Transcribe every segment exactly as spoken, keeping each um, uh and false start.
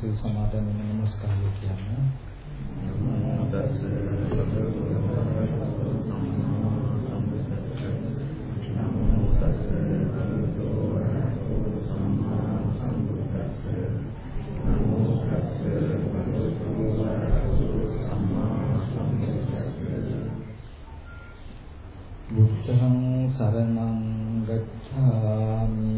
සිල් සමාදන් වෙන නමස්කාරය කියන්නේ නමෝ තස්ස භගවතු සම්මා සම්බුද්දස්ස නමෝ තස්ස භගවතු සම්මා සම්බුද්දස්ස නමෝ තස්ස භගවතු සම්මා සම්බුද්දස්ස බුද්ධං සරණං ගච්ඡාමි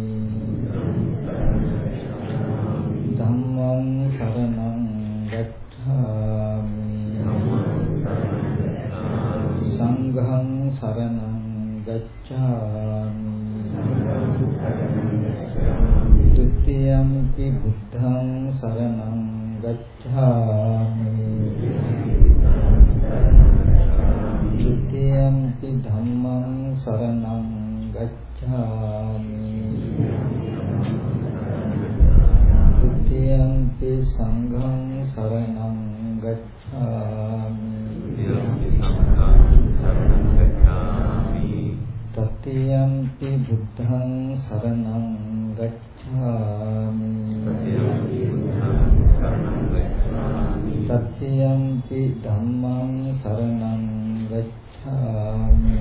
ධම්මං සරණං ගච්ඡාමි සංඝං සරණං ගච්ඡාමි ဒုတိယံ පි බුද්ධං සරණං ගච්ඡාමි ဒုတိယံ පි ධම්මං සරණං ගච්ඡාමි ဒုတိယံ පි සංඝං සරණං ගච්ඡාමි တတိယံ පි බුද්ධං සරණං ගච්ඡාමි တတိယံ පි ධම්මං සරණං ගච්ඡාමි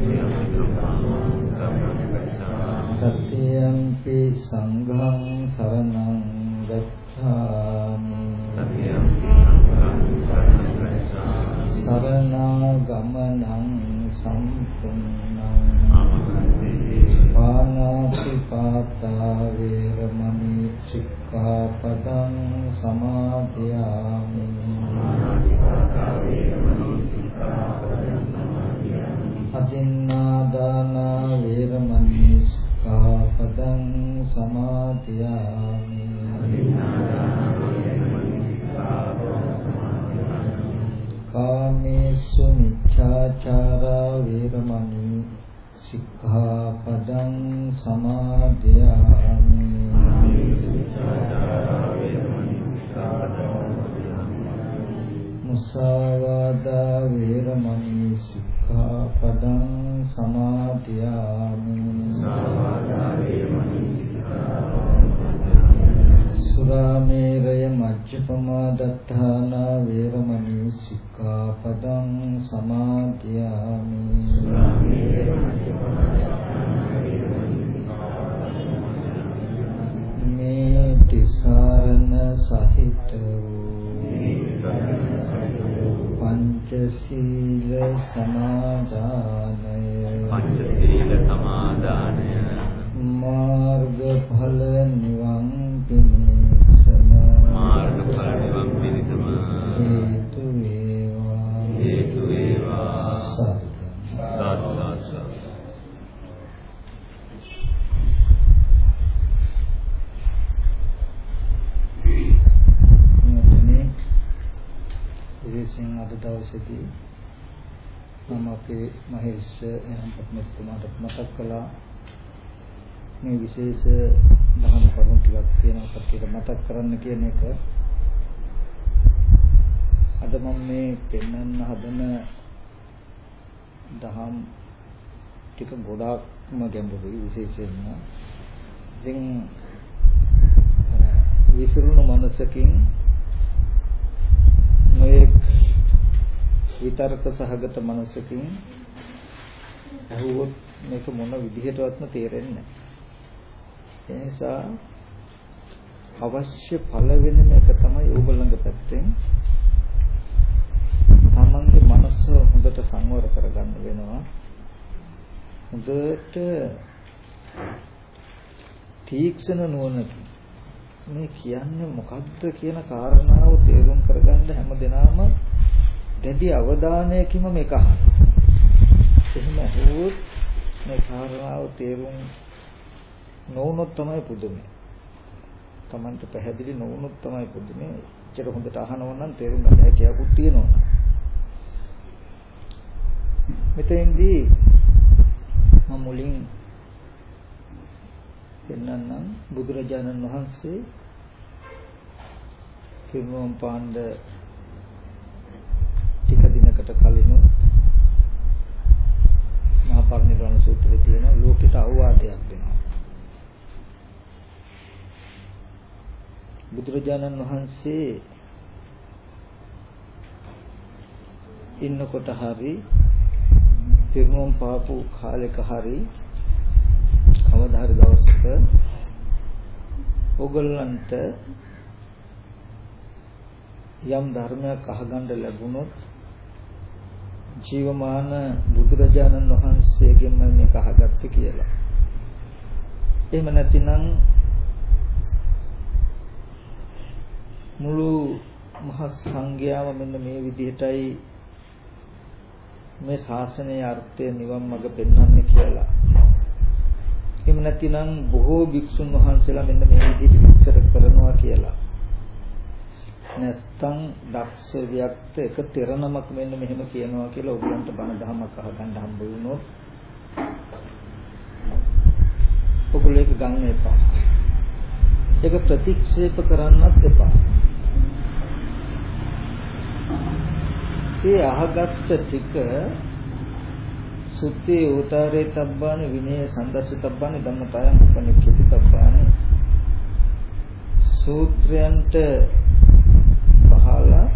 တတိယံ පි සංඝං සරණං ගච්ඡාමි සරණාගමනං සම්පූර්ණං පාණාතිපාතා වේරමණී සික්ඛාපදං සමාදියාමි අදින්නාදාන වේරමණී සික්ඛාපදං සමාදියාමි කාමේසු මිච්ඡාචාරා වේරමණී සික්ඛාපදං සමාදියාමි මුසාවාදා වේරමණී සික්ඛාපදං සමාදියාමි සුරාමේරය මජ්ජපමා දත්තානා වේරමණී සික්ඛාපදං සමාදියාමි මේ තිසරණ සහිත පංචශීල සමාදානය පංචශීල සමාදානය මාර්ගඵල නිවන් පිණිසම මාර්ගඵල නිවන් පිණිසම හේතු වේවා හේතු වේවා සත් සත් මේ විශේෂයෙන් අද දවසේදී මම අපේ මහේෂ් එහම්පත්තුමාට මතක් කළා මේ විශේෂ දහම් කරුණු ටිකක් තියෙනවා කට්ටියට මතක් කරන්න කියන එක. අද මම මේ පෙන්වන්න හදන දහම් ටික ගොඩාක්ම ගැඹුරුයි විශේෂයෙන්ම. ඉතින් විසිරුණු මනසකින් මේ විතර්ක සහගත මනසකින් අහුවොත් මේක මොන විදිහටවත්ම තේරෙන්නේ නැහැ. ඒ නිසා අවශ්‍ය පළවෙනිම එක තමයි ඕගොල්ලන්ගේ පැත්තෙන් තමන්ගේ මනස හොඳට සංවර කරගන්න වෙනවා. හොඳට තීක්ෂණ නුවණකින් මේ කියන්නේ මොකද්ද කියන කාරණාව තේරුම් කරගන්න හැමදෙනාම දැඩි අවධානයකින්ම මේක අහන්න. එහෙම ඇහුවොත් මේ කාරණාව තේරුම් නොවුනොත් තමයි පුදුමයි. Tamanට පැහැදිලි නොවුනොත් තමයි පුදුමයි. එච්චර හොඳට අහනවා නම් තේරුම් ගන්න හැකියාවක් තියෙනවා. මෙතෙන්දී මම මුලින් පෙන්නන්නම් බුදුරජාණන් වහන්සේ පිරුම් පාණ්ඩ ටික දිනකට කලින් මහා පරිනිර්වාණ සූත්‍රයේ තියෙන ලෝකයට අවවාදයක් දෙනවා. බුදුරජාණන් වහන්සේ ඉන්නකොට හරි පිරුණම් පාපු කාලෙක හරි කවදා හරි දවසක ඕගොල්ලන්ට යම් ධර්මයක් අහගන්න ලැබුණොත් ජීවමාන බුදුරජාණන් වහන්සේගෙන් මම මේක අහගත්තේ කියලා. එහෙම නැතිනම් මුළු මහා සංඝයාම මෙන්න මේ විදිහටයි මේ ශාසනයේ අර්ථය නිවන් මඟ පෙන්වන්නේ කියලා. එහෙම නැතිනම් බොහෝ භික්ෂුන් වහන්සේලා මෙන්න මේ විදිහට විස්තර කරනවා කියලා. නැත්තම් දක්ෂ වික්ත එක තෙරනමක් මෙන්න මෙහෙම කියනවා කියලා ඔයගලන්ට බණ දහමක් අහගන්න හම්බ වුණොත් ඔයගොල්ලෝ ඒක ගන්න එපා. ඒක ප්‍රතික්ෂේප කරන්නත් එපා. ඒ අහගත්ත ටික සුත්තේ උතරේ තබ්බාන විනය සම්දර්ශිතබ්බාන ධම්මතායන් උපනික්ඛිත තබ්බාන සූත්‍රයන්ට පහළ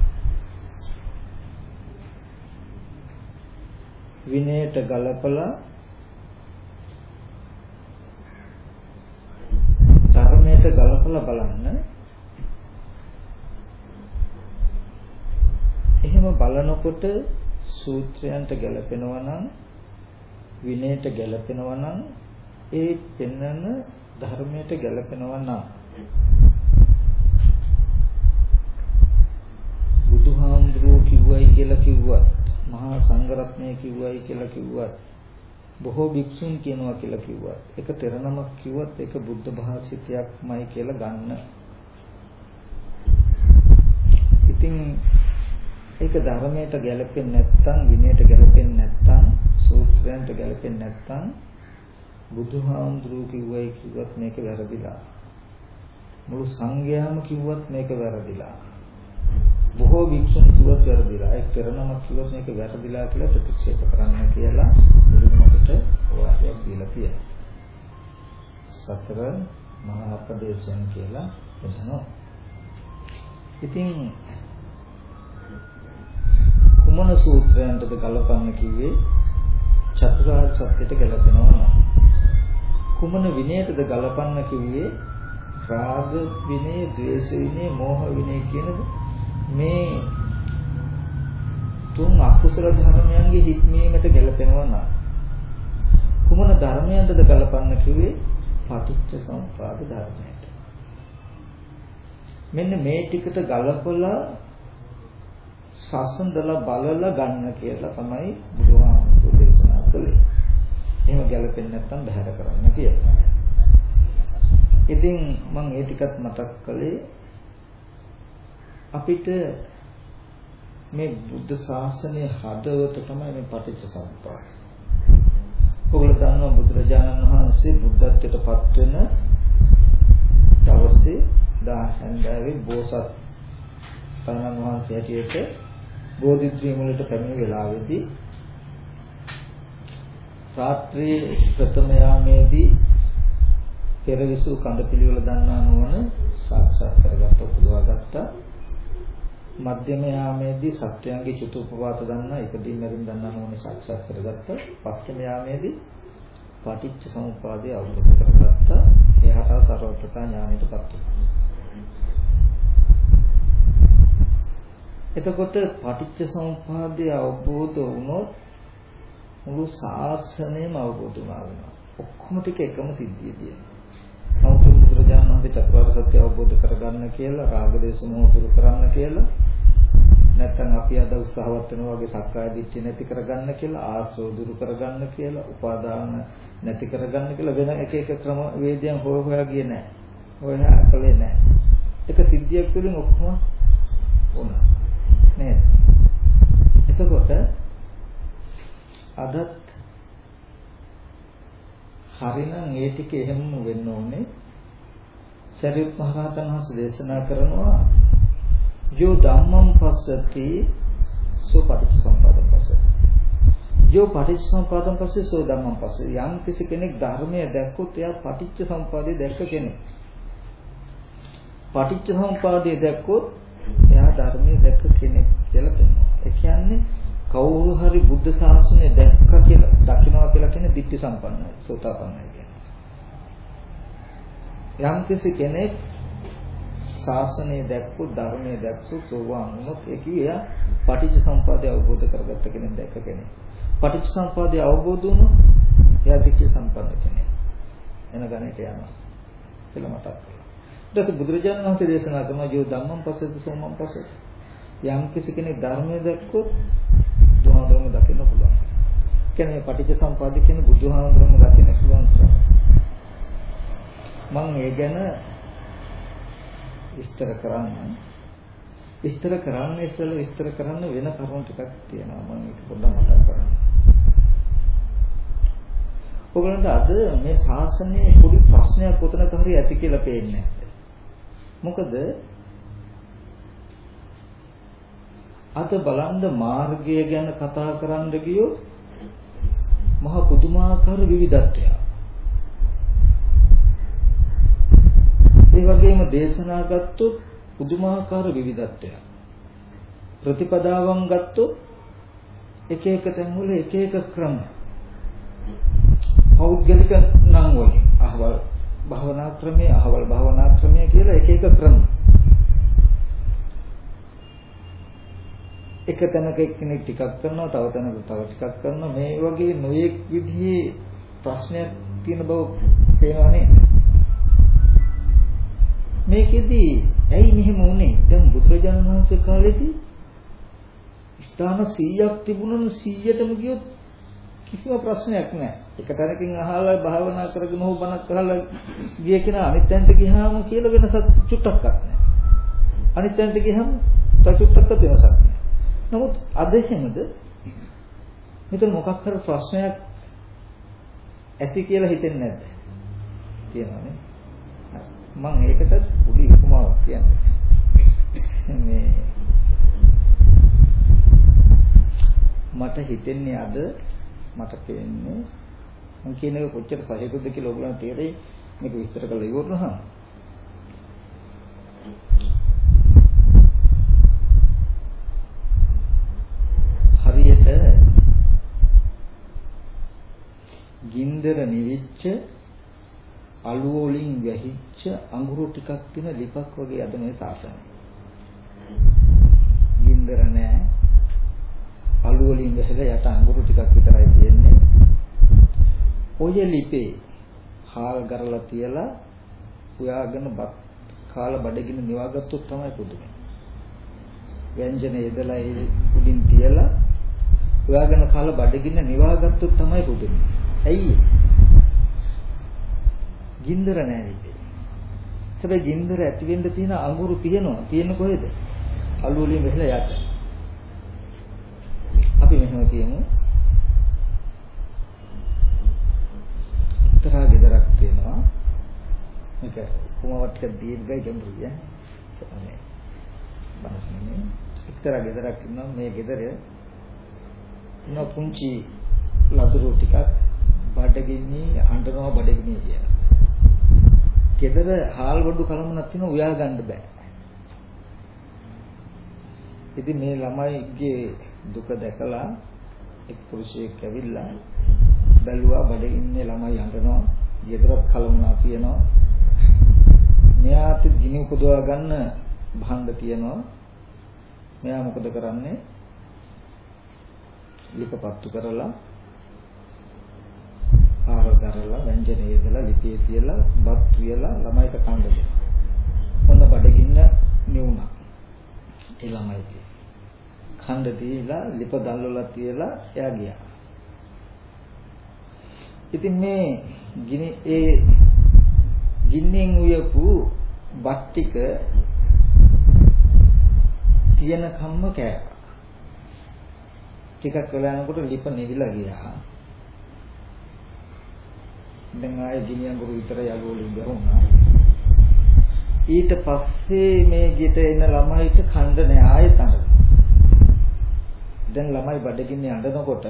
විනයට ගලපලා ධර්මයට ගලපලා බලන්න. එහෙම බලනකොට සූත්‍රයන්ට ගැලපෙනවා නම් විනයට ගැලපෙනවා නම් ඒ පෙන්වන ධර්මයට ගැලපෙනවා නම් බුදුහාමුදුරුවෝ කිව්වයි කියලා කිව්වත් මහා සංඝරත්නය කිව්වයි කියලා කිව්වත් බොහෝ භික්ෂුන් කියනවා කියලා කිව්වත් ඒක තෙරනමක් කිව්වත් ඒක බුද්ධ භාෂිතයක්මයි කියලා ගන්න. ඉතින් ඒක ධර්මයට ගැලපෙන්නේ නැත්නම් විනයට ගැලපෙන්නේ නැත්නම් සූත්‍රයන්ට ගැලපෙන්නේ නැත්නම් බුදුහාමුදුරුවෝ කිව්වයි කිව්වත් මේක වැරදිලා. මුළු සංඝයාම කිව්වත් මේක වැරදිලා. බොහෝ භික්ෂුන් කිව්වත් වැරදිලා. ඒක කරනමක් කිව්වත් මේක වැරදිලා කියලා ප්‍රතික්ෂේප කරන්න කියලා මුලින්මකට වාක්‍යයක් දීලා තියෙනවා. සතර මහා අපදේශයන් කියලා කියනවා. ඉතින් කුමන සූත්‍රයන්ටද ගලපන්න කිව්වේ? චතුරාර්ය සත්‍යයට ගලපනවා නම්. කුමන විනයටද ගලපන්න කිව්වේ? රාග විනය, ද්වේෂ විනය, මෝහ විනය කියන මේ තුන් අකුසල ධර්මයන්ගේ හික්මීමට ගැලපෙනවා නම්. කුමන ධර්මයන්ටද ගලපන්න කිව්වේ? පටිච්ච සමුප්පාද ධර්මයට. මෙන්න මේ ටිකට ගලපලා සසඳලා බලලා ගන්න කියලා තමයි බුදුහාමුදුරුවෝ දේශනා කළේ. එහෙම ගැලපෙන්නේ නැත්නම් බහැර කරන්න කියලා. ඉතින් මම ඒ ටිකත් මතක් කළේ අපිට මේ බුද්ධ ශාසනයේ හදවත තමයි මේ පටිච්චසමුප්පාද. ඔයගොල්ලෝ දන්නවා බුදුරජාණන් වහන්සේ බුද්ධත්වයට පත් වෙන දවසේ දා හැන්දෑවේ බෝසත් තනන් වහන්සේ හැටියට බෝධිත්‍රි මුලට පැමිණ වෙලාවේදී රාත්‍රියේ ප්‍රථම යාමේදී පෙරවිසු කඳ පිළිවෙල දන්නා නොවන සාක්ෂාත් කරගත්ත උපදවා ගත්තා. මධ්‍යම යාමේදී සත්‍යයන්ගේ චතුප්පවාත දන්නා ඉදදී මරින් දන්නා නොවන සාක්ෂාත් කරගත්තා. පස්වෙනි යාමේදී පටිච්ච සමුප්පාදය අවබෝධ කරගත්තා. එහාට සර්වප්‍රතා ඥානයටපත් වුණා. එතකොට පටිච්ච සමුප්පාදය අවබෝධ වුණොත් මුළු ශාසනයම අවබෝධ වෙනවා. ඔක්කොම ටික එකම සිද්ධියදී. නමුත් බුදුරජාණන් වහන්සේ චතුරාර්ය සත්‍ය අවබෝධ කරගන්න කියලා රාග දේශ මොහ දුරු කරන්න කියලා නැත්නම් අපි අද උත්සාහවත් වෙනවා වගේ සක්කාය දිට්ඨිය නැති කරගන්න කියලා ආසෝ දුරු කරගන්න කියලා උපාදාන නැති කරගන්න කියලා වෙන එක එක ක්‍රම වේදයන් හොය හොයා ගියේ නැහැ. හොයා කළේ නැහැ. එක සිද්ධියක් තුළින් ඔක්කොම වුණා. නේද? එතකොට අදත් හරිනම් ඒ ටික එහෙම වෙන්න ඕනේ. සරියුත් මහ රහතන් වහන්සේ දේශනා කරනවා යෝ ධම්මං පස්සති සෝ පටිච්චසමුප්පාදං පස්සති. යෝ පටිච්චසමුප්පාදං පස්සති සෝ ධම්මං පස්සති. යම් කිසි කෙනෙක් ධර්මය දැක්කොත් එයා පටිච්චසමුප්පාදය දැක්ක කෙනෙක්. පටිච්ච සමුප්පාදය දැක්කොත් එයා ධර්මයේ දැක්ක කෙනෙක් කියලා කියනවා. ඒ කියන්නේ කවුරු හරි බුද්ධ ශාසනය දැක්ක කියලා දකින්නවා කියලා කියන්නේ ditthi සම්පන්නයි, සෝතාපන්නයි කියන්නේ. යම් කිසි කෙනෙක් ශාසනය දැක්කොත් ධර්මයේ දැක්කොත් සෝවාන් වුණොත් ඒ කිය පටිච්ච සමුප්පාදය අවබෝධ කරගත්ත කෙනෙක් දැක්ක කෙනෙක්. පටිච්ච සමුප්පාදය අවබෝධ වුණොත් එයා ditthi සම්පන්න කෙනෙක්. එන ගණයට යනවා කියලා මතක් කරගන්න. ඊට පස්සේ බුදුරජාණන් වහන්සේ දේශනා කරනවා යෝ ධම්මං පස්සෙත් සෝමං පස්සෙත්. යම් කිසි කෙනෙක් ධර්මයේ දැක්කොත් බුදුහාමුදුරම දකින්න පුළුවන්. කියන්නේ මේ පටිච්ච සමුප්පාදය කියන බුදුහාමුදුරම දකින්න පුළුවන්. මම ඒ ගැන විස්තර කරන්න. විස්තර කරන්න ඉස්සෙල්ලා විස්තර කරන්න වෙන කරුණු ටිකක් තියෙනවා. මම ඒක පොඩ්ඩක් මතක් කරගන්න. ඔයගොල්ලන්ට අද මේ ශාසනයේ පොඩි ප්‍රශ්නයක් උතනක හරි ඇති කියලා පේන්නේ නැහැ. මොකද අද බලන්න මාර්ගය ගැන කතා කරන්න ගියොත් මහ පුදුමාකාර විවිධත්වයක්. ඒ වගේම දේශනා ගත්තොත් පුදුමාකාර විවිධත්වයක්. ප්‍රතිපදාවන් ගත්තොත් එක එක තැන් වල එක එක ක්‍රම. පෞද්ගලික නම් වලින් අහවල් භාවනා ක්‍රමය, අහවල් භාවනා ක්‍රමය කියලා එක එක ක්‍රම. එක තැනක එක්කෙනෙක් ටිකක් කරනවා, තව තැනක තව ටිකක් කරනවා. මේ වගේ නොයෙක් විදිහේ ප්‍රශ්නයක් තියෙන බව පේනවනේ. මේකෙදි ඇයි මෙහෙම වුනේ? දැන් බුදුරජාණන් වහන්සේ කාලේදී ස්ථාන සීයක් තිබුණොත් සීයටම ගියොත් කිසිම ප්‍රශ්නයක් නැහැ. එක තැනකින් අහලා භාවනා කරගෙන හෝ බණක් අහලා ගිය කෙනා අනිත් තැනට ගියාම කියලා වෙනසක් චුට්ටක්වත් නැහැ. අනිත් තැනට ගියාම චුට්ටක්වත් වෙනසක් නැහැ. නමුත් අද එහෙමද? මෙතන මොකක් හරි ප්‍රශ්නයක් ඇති කියලා හිතෙන්නේ නැද්ද? කියනවානේ. මම ඒකට පොඩි උපමාවක් කියන්නේ. මේ මට හිතෙන්නේ අද මට පේන්නේ මම කියන එක කොච්චර සහේතුද කියලා ඔයගොල්ලන්ට තේරෙයි මේක විස්තර කරලා ඉවරනහම. හරියට ගින්දර නිවිච්ච අලු වලින් වැහිච්ච අඟුරු ටිකක් තියෙන ලිපක් වගේ අද මේ සාසනය. ගින්දර නැහැ. අලු වලින් වැහිලා යට අඟුරු ටිකක් විතරයි තියෙන්නේ. ඔය ලිපේ හාල් කරලා තියලා උයාගෙන බත් කාලා බඩගින්න නිවාගත්තොත් තමයි පුදුමයි. ව්‍යංජන යදලා ඒ උඩින් තියලා උයාගෙන කාලා බඩගින්න නිවාගත්තොත් තමයි පුදුමයි. ඇයි? ගින්දර නැහැ ලිපේ. හැබැයි ගින්දර ඇති වෙන්න තියෙන අඟුරු තියෙනවා. තියෙන්නේ කොහෙද? අලු වලින් වැහිලා යට. අපි මෙහෙම කියමු. එක්තරා ගෙදරක් තියෙනවා. මේක කොහොමවත් ටික දීර්ඝයි ගැඹුරුයි ඈ. මේ බලන්න. එක්තරා ගෙදරක් ඉන්නවා. මේ ගෙදර ඉන්න පුංචි ලදරු ටිකක් බඩගින්නේ අඬනවා බඩගින්නේ කියලා. ගෙදර හාල් වඩු කලමනක් තියෙනවා උයා ගන්න බෑ. ඉතින් මේ ළමයිගේ දුක දැකලා එක් පුරුෂයෙක් ඇවිල්ලා බැලුවා බඩගින්නේ ළමයි අඬනවා. ගෙදරත් කලමනා තියෙනවා. මෙයාට ගිනි උපදවා ගන්න භාණ්ඩ තියෙනවා. මෙයා මොකද කරන්නේ? ලිපපත්තු කරලා ආහාර කරලා ව්‍යංජන යදලා ලිපේ තියලා බත් තියලා ළමයිට කන්න දෙනවා. මොන බඩගින්න නිවුණා. ඒ ළමයිගේ කන්න දීලා ලිප දැල්වලා තියලා එයා ගියා. ඉතින් මේ ගිනි ඒ ගින්නෙන් උයපු බත් ටික තියෙන කම්ම කෑවා. ටිකක් වෙලා යනකොට ලිප නිවිලා ගියා. දැන් ආයේ ගිනි අඟුරු විතර යලුවලින් ගහුණා. ඊට පස්සේ මේ ගෙට එන ළමයිට කණ්ඩ නෑ ආයෙත් අඬනවා. දැන් ළමයි බඩගින්නේ අඬනකොට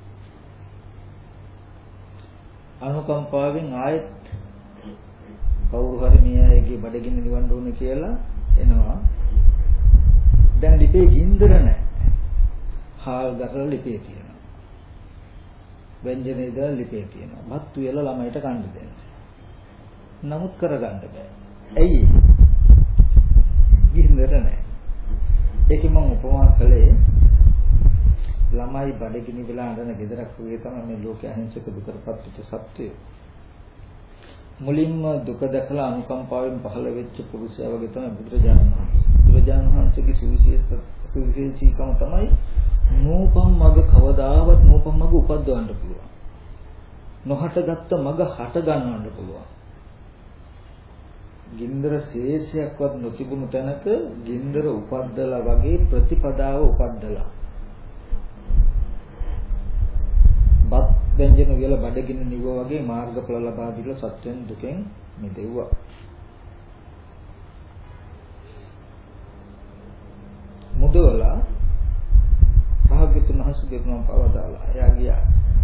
අනුකම්පාවෙන් ආයෙත් කවුරු හරි මේ අයගේ බඩගින්න නිවන්න ඕනේ කියලා එනවා. දැන් ලිපේ ගින්දර නැහැ. හාල් ගසලා ලිපේ තියෙනවා. ව්‍යංජනේ දාලා ලිපේ තියෙනවා. බත් වේල ළමයට කන්න දෙන්න. නමුත් කරගන්න බෑ. ඇයි? ගින්දර නැහැ. ඒකෙන් මම උපමා කළේ ළමයි බඩගිනි වෙලා අඬන ගෙදරක් වගේ තමයි මේ ලෝකයේ අහිංසක දුකටපත් වෙච්ච සත්‍යය. මුලින්ම දුක දැකලා අනුකම්පාවෙන් පහළ වෙච්ච පුරුෂයා වගේ තමයි බුදුරජාණන් වහන්සේ. බුදුරජාණන් වහන්සේගේ සුවිශේෂ සුවිශේෂීකම තමයි නූපම් මග කවදාවත් නූපම් මග උපද්දවන්න පුළුවන්. නොහටගත්ත මග හට ගන්නවන්න පුළුවන්. ගින්දර ශේෂයක්වත් නොතිබුණු තැනක ගින්දර උපද්දලා වගේ ප්‍රතිපදාව උපද්දලා. බත් ව්‍යංජන වල බඩගින්න නිව වගේ මාර්ගඵල ලබා දීලා සත්වෙන් දුකෙන් මිදෙව්වා. මුදවලා භාග්‍යතුන් වහන්සේ දෙපණම් පවදාලා එයා ගියා.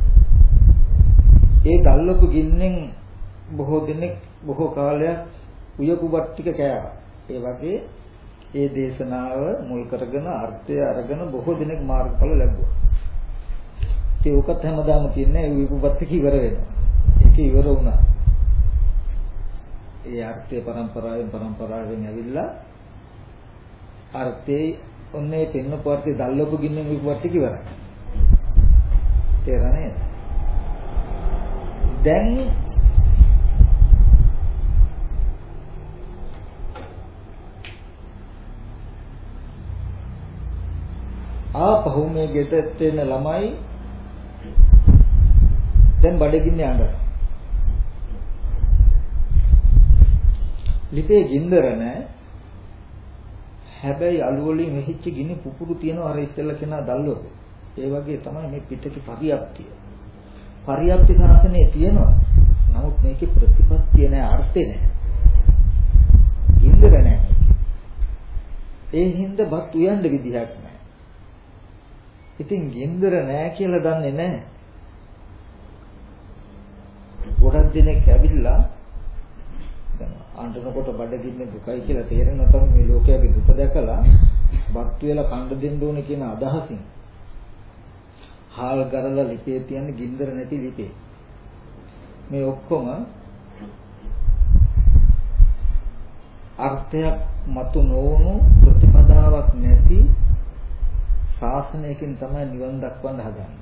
ඒ දැල්ලපු ගින්නෙන් බොහෝ දිනක් බොහෝ කාලයක් උයපු බත් ටික කෑවා. ඒ වගේ ඒ දේශනාව මුල් කරගෙන අර්ථය අරගෙන බොහෝ දිනක් මාර්ගඵල ලැබුවා. ඒ උකත් හැමදාම තියන්නේ ඒ උයපු බත් ටික ඉවර වෙනවා. ඒක ඉවර වුණා. ඒ අර්ථය පරම්පරාවෙන් පරම්පරාවෙන් ඇවිල්ලා අර්ථේ ඔන්නේ පෙන්න පොර්ති දැල්ලපු ගින්නෙන් උයපු බත් ටික ඉවරයි. තේරෙන්නේ? දැන් ආපහු මේ ගෙදරට එන ළමයි දැන් බඩගින්නේ අඬනවා. ලිපේ ගින්දර නැහැ. හැබැයි අලු වලින් මෙහිච්ච ගිනි පුපුරු තියෙනවා අර ඉස්සෙල්ලා කෙනා දැල්ලුවෝ. ඒ වගේ තමයි මේ පිටකේ පරියප්තිය. පරියප්ති ශාසනයේ තියෙනවා. නමුත් මේකේ ප්‍රතිපත්තිය නැහැ, අර්ථය නැහැ. ගින්දර නැහැ. ඒ හින්දා බත් උයන්න විදිහක් නැහැ. ඉතින් ගින්දර නැහැ කියලා දන්නේ නැහැ. ගොඩක් දෙනෙක් ඇවිල්ලා දැන් අඬනකොට බඩගින්නේ දුකයි කියලා තේරෙන තමයි මේ ලෝකයේ දුක දැකලා බත් වේලා කන්න දෙන්න ඕනේ කියන අදහසින් හාල් ගරලා ලිපේ තියන්නේ ගින්දර නැති ලිපේ. මේ ඔක්කොම අර්ථයක් මතු නොවුණු ප්‍රතිපදාවක් නැති ශාසනයකින් තමයි නිවන් දක්වන්න හදන්නේ.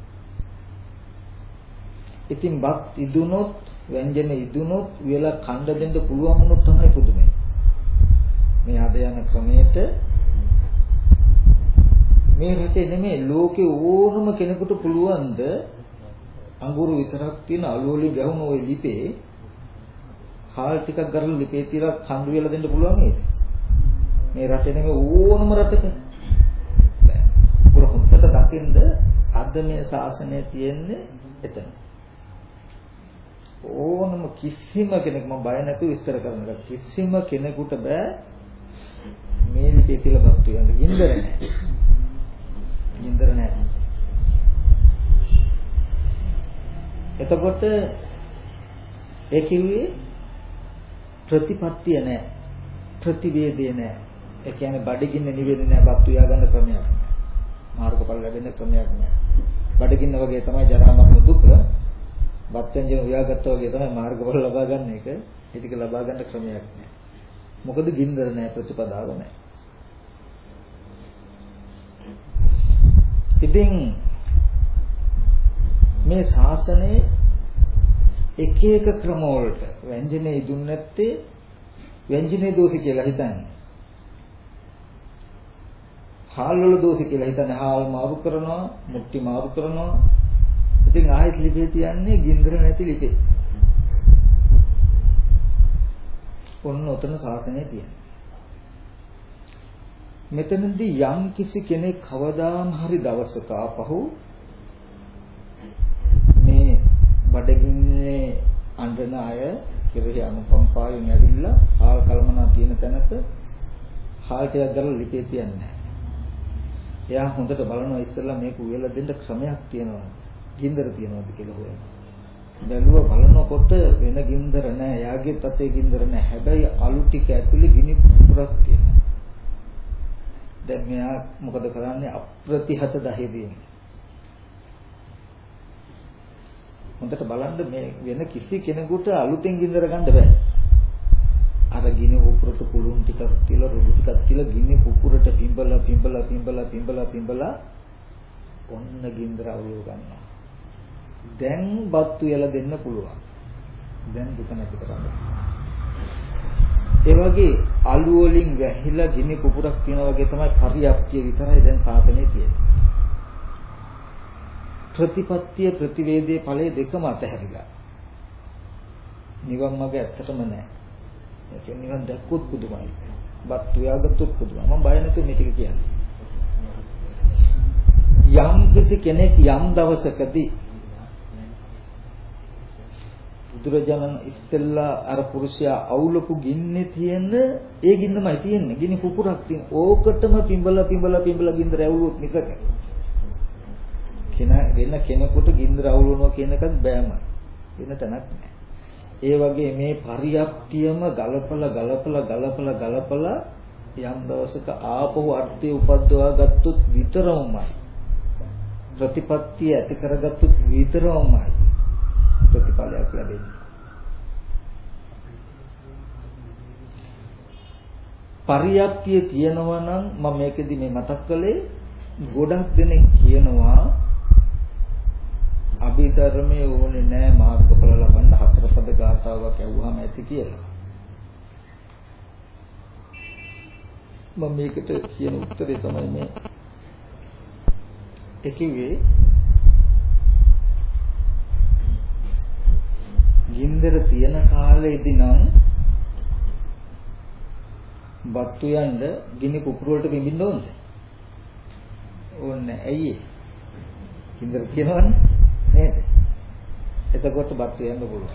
ඉතින් බත් ඉදුනොත් ව්‍යංජන ඉදුනොත් වේලා කණ්ඩ දෙන්න පුළුවන් වුණොත් තමයි පුදුමයි. මේ අද යන ක්‍රමයට මේ රටේ නෙමෙයි ලෝකේ ඕනම කෙනෙකුට පුළුවන්ද අඟුරු විතරක් තියෙන අලු වලින් ගැහුණු ওই ලිපේ හාල් ටිකක් ගරලා ලිපේ තියලා කණ්ඩු වෙලා දෙන්න පුළුවන් නේද? මේ රටේ නෙමෙයි ඕනම රටක. පුරහොත්තට දකින්ද අද මේ ශාසනය තියෙන්නේ එතන. ඕනම කිසිම කෙනෙක් මම බය නැතුව විස්තර කරනවා. කිසිම කෙනෙකුට බෑ මේ ලිපේ තියලා බස් තියන්න ගින්දර නැහැ. ගින්දර නැහැ. එතකොට ඒ කිව්වේ ප්‍රතිපත්තිය නැහැ. ප්‍රතිවේදය නැහැ. ඒ කියන්නේ බඩගින්න නිවෙන්නේ නැහැ. බත් උයා ගන්න ක්‍රමයක් නැහැ. මාර්ගඵල ලැබෙන ක්‍රමයක් නැහැ. බඩගින්න වගේ තමයි ජරා මරණ දුක. බත්ෙන්ජන උයාගත්තා වගේ තමයි මාර්ගඵල ලබා ගන්න එක. ඒ ටික ලබා ගන්න ක්‍රමයක් නැහැ. මොකද ගින්දර නැහැ, ප්‍රතිපදාව නැහැ. ඉතින් මේ ශාසනයේ එක එක ක්‍රම වලට ව්‍යංජනේ ඉදුන් නැත්තේ ව්‍යංජනේ දෝෂ කියලා හිතන්නේ. හාල් වල දෝෂ කියලා හිතන්නේ හාල් මාරු කරනවා, මුට්ටි මාරු කරනවා. ඉතින් ආයෙත් ලිපේ තියන්නේ ගින්දර නැති ලිපේ. ඔන්න ඔතන ශාසනය තියෙනවා. මෙතනදී යම් කිසි කෙනෙක් කවදාම හරි දවසක ආපහු මේ බඩගින්නේ අඬන අය කෙරෙහි අනුකම්පාවෙන් ඇවිල්ලා හාල් කල්මනා තියෙන තැනක හාල් ටිකක් ගලලා ලිපේ තියන්නේ. එයා හොඳට බලනවා ඉස්සෙල්ලා මේක උයලා දෙන්න ක්‍රමයක් තියෙනවා. ගින්දර තියනවාද කියලා හොයනවා. බැලුවා බලනකොට වෙන ගින්දර නැහැ. එයාගේ මගේ අතේ ගින්දර නැහැ. හැබැයි අලු ටික ඇතුලේ ගිනි පුපුරක් තියෙනවා. දැන් මෙයා මොකද කරන්නේ? අප්‍රතිහත ධෛර්යයෙන්. හොඳට බලන්න මේ වෙන කිසි කෙනෙකුට අලුතෙන් ගින්දර ගන්න බෑ. අර ගිනි පුපුරට පුළුන් ටිකක් තියලා රුඩු ටිකක් තියලා ගිනි පුපුරට පිඹලා පිඹලා පිඹලා පිඹලා පිඹලා ඔන්න ගින්දර අවුලව ගන්නවා. දැන් බත්තු යලා දෙන්න පුළුවන්. දැන් දුක නැති කරන්න. ඒ වගේ අලු වලින් වැහිලා ගිනි පුපුරක් තියනා වගේ තමයි පරියප්තිය විතරයි දැන් සාසනේ තියෙන්නේ. ප්‍රතිපත්තිය ප්‍රතිවේදයේ ඵලයේ දෙකම අතහැරිලා. නිවන් මාර්ගය ඇත්තටම නැහැ. ඒ කියන්නේ නිවන් දැක්කොත් පුදුමයි. බත් උයාගත්තොත් පුදුමයි. මම බය නැතුව මේ ටික කියන්නේ. යම් කිසි කෙනෙක් යම් දවසකදී බුදුරජාණන් ඉස්සෙල්ලා අර පුරුෂයා අවුලපු ගින්නේ තියෙන ඒ ගින්නමයි තියෙන්නේ. ගිනි පුපුරක් තියෙන. ඕකටම පිඹලා පිඹලා පිඹලා ගින්දර ඇවුලුවොත් මිසක කෙන වෙන කෙනෙකුට ගින්දර අවුලනවා කියන එකත් බෑම. වෙන තැනක් නෑ. ඒ වගේ මේ පරියප්තියම ගලපලා ගලපලා ගලපලා ගලපලා යම් දවසක ආපහු අර්ථය උපද්දවා ගත්තොත් විතරමයි. ප්‍රතිපත්තිය ඇති කරගත්තොත් විතරමයි ප්‍රතිඵලයක් ලැබෙන්නේ. පරියප්තිය කියනවා නම් මම මේකෙදි මේ මතක් කළේ ගොඩක් දෙනෙක් කියනවා අභිධර්මයේ ඕනේ නෑ මාර්ගඵල ලබන්න හතර පද ගාථාවක් ඇහුවාම ඇති කියලා. මම මේකට කියන උත්තරේ තමයි මේ එකේ ගින්දර තියෙන කාලෙදී නම් බත්තු යන්න ගිනි කුපුර වලට බින්දින්න ඕනද? ඕනේ. ඇයි? ගින්දර කියනවනේ නේද? එතකොට බත්තු යන්න පුළුවන්.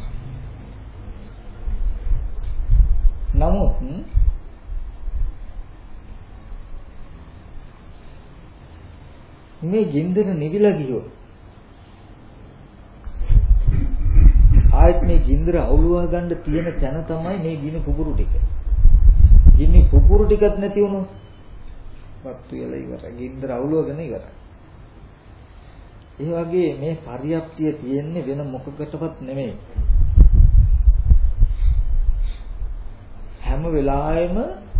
නමුත් මේ ගින්දර නිවිලා ගියොත් ආයෙත් මේ ගින්දර අවුලවා ගන්න තියෙන තැන තමයි මේ ගිනි පුපුරු ටික. ගිනි පුපුරු ටිකත් නැති වුණොත් වත්තු යලා ඉවරයි. ගින්දර අවුලවගෙන ඉවරයි. ඒ වගේ මේ පරියප්තිය තියෙන්නේ වෙන මොකකටවත් නෙමෙයි. හැම වෙලාවෙම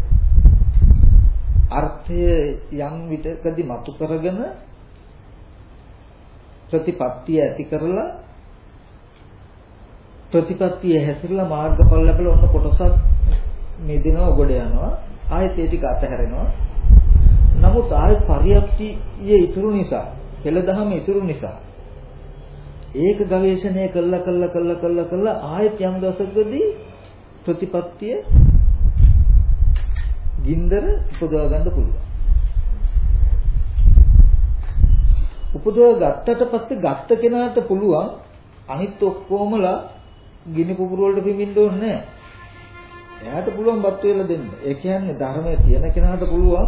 අර්ථය යම් විටකදී මතු කරගෙන ප්‍රතිපත්තිය ඇති කරලා ප්‍රතිපත්තිය හැසිරලා මාර්ගඵල ලැබලා ඔන්න කොටසක් මේ දිනව ගොඩ යනවා. ආයෙත් ඒ ටික අතහැරෙනවා. නමුත් ආයෙත් පරියප්තියේ ඉතුරු නිසා, පෙළදහම ඉතුරු නිසා ඒක ගවේෂණය කළා කළා කළා කළා කළා ආයෙත් යම් දවසකදී ප්‍රතිපත්තිය ගින්දර උපදවා ගන්න පුළුවන්. උපදවා ගත්තට පස්සේ ගත්ත කෙනාට පුළුවන් අනිත් ඔක්කොමලා ගිනි පුපුර වලට පිඹින්න ඕනේ නැහැ. එයාට පුළුවන් බත් වේලා දෙන්න. ඒ කියන්නේ ධර්මයේ තියෙන කෙනාට පුළුවන්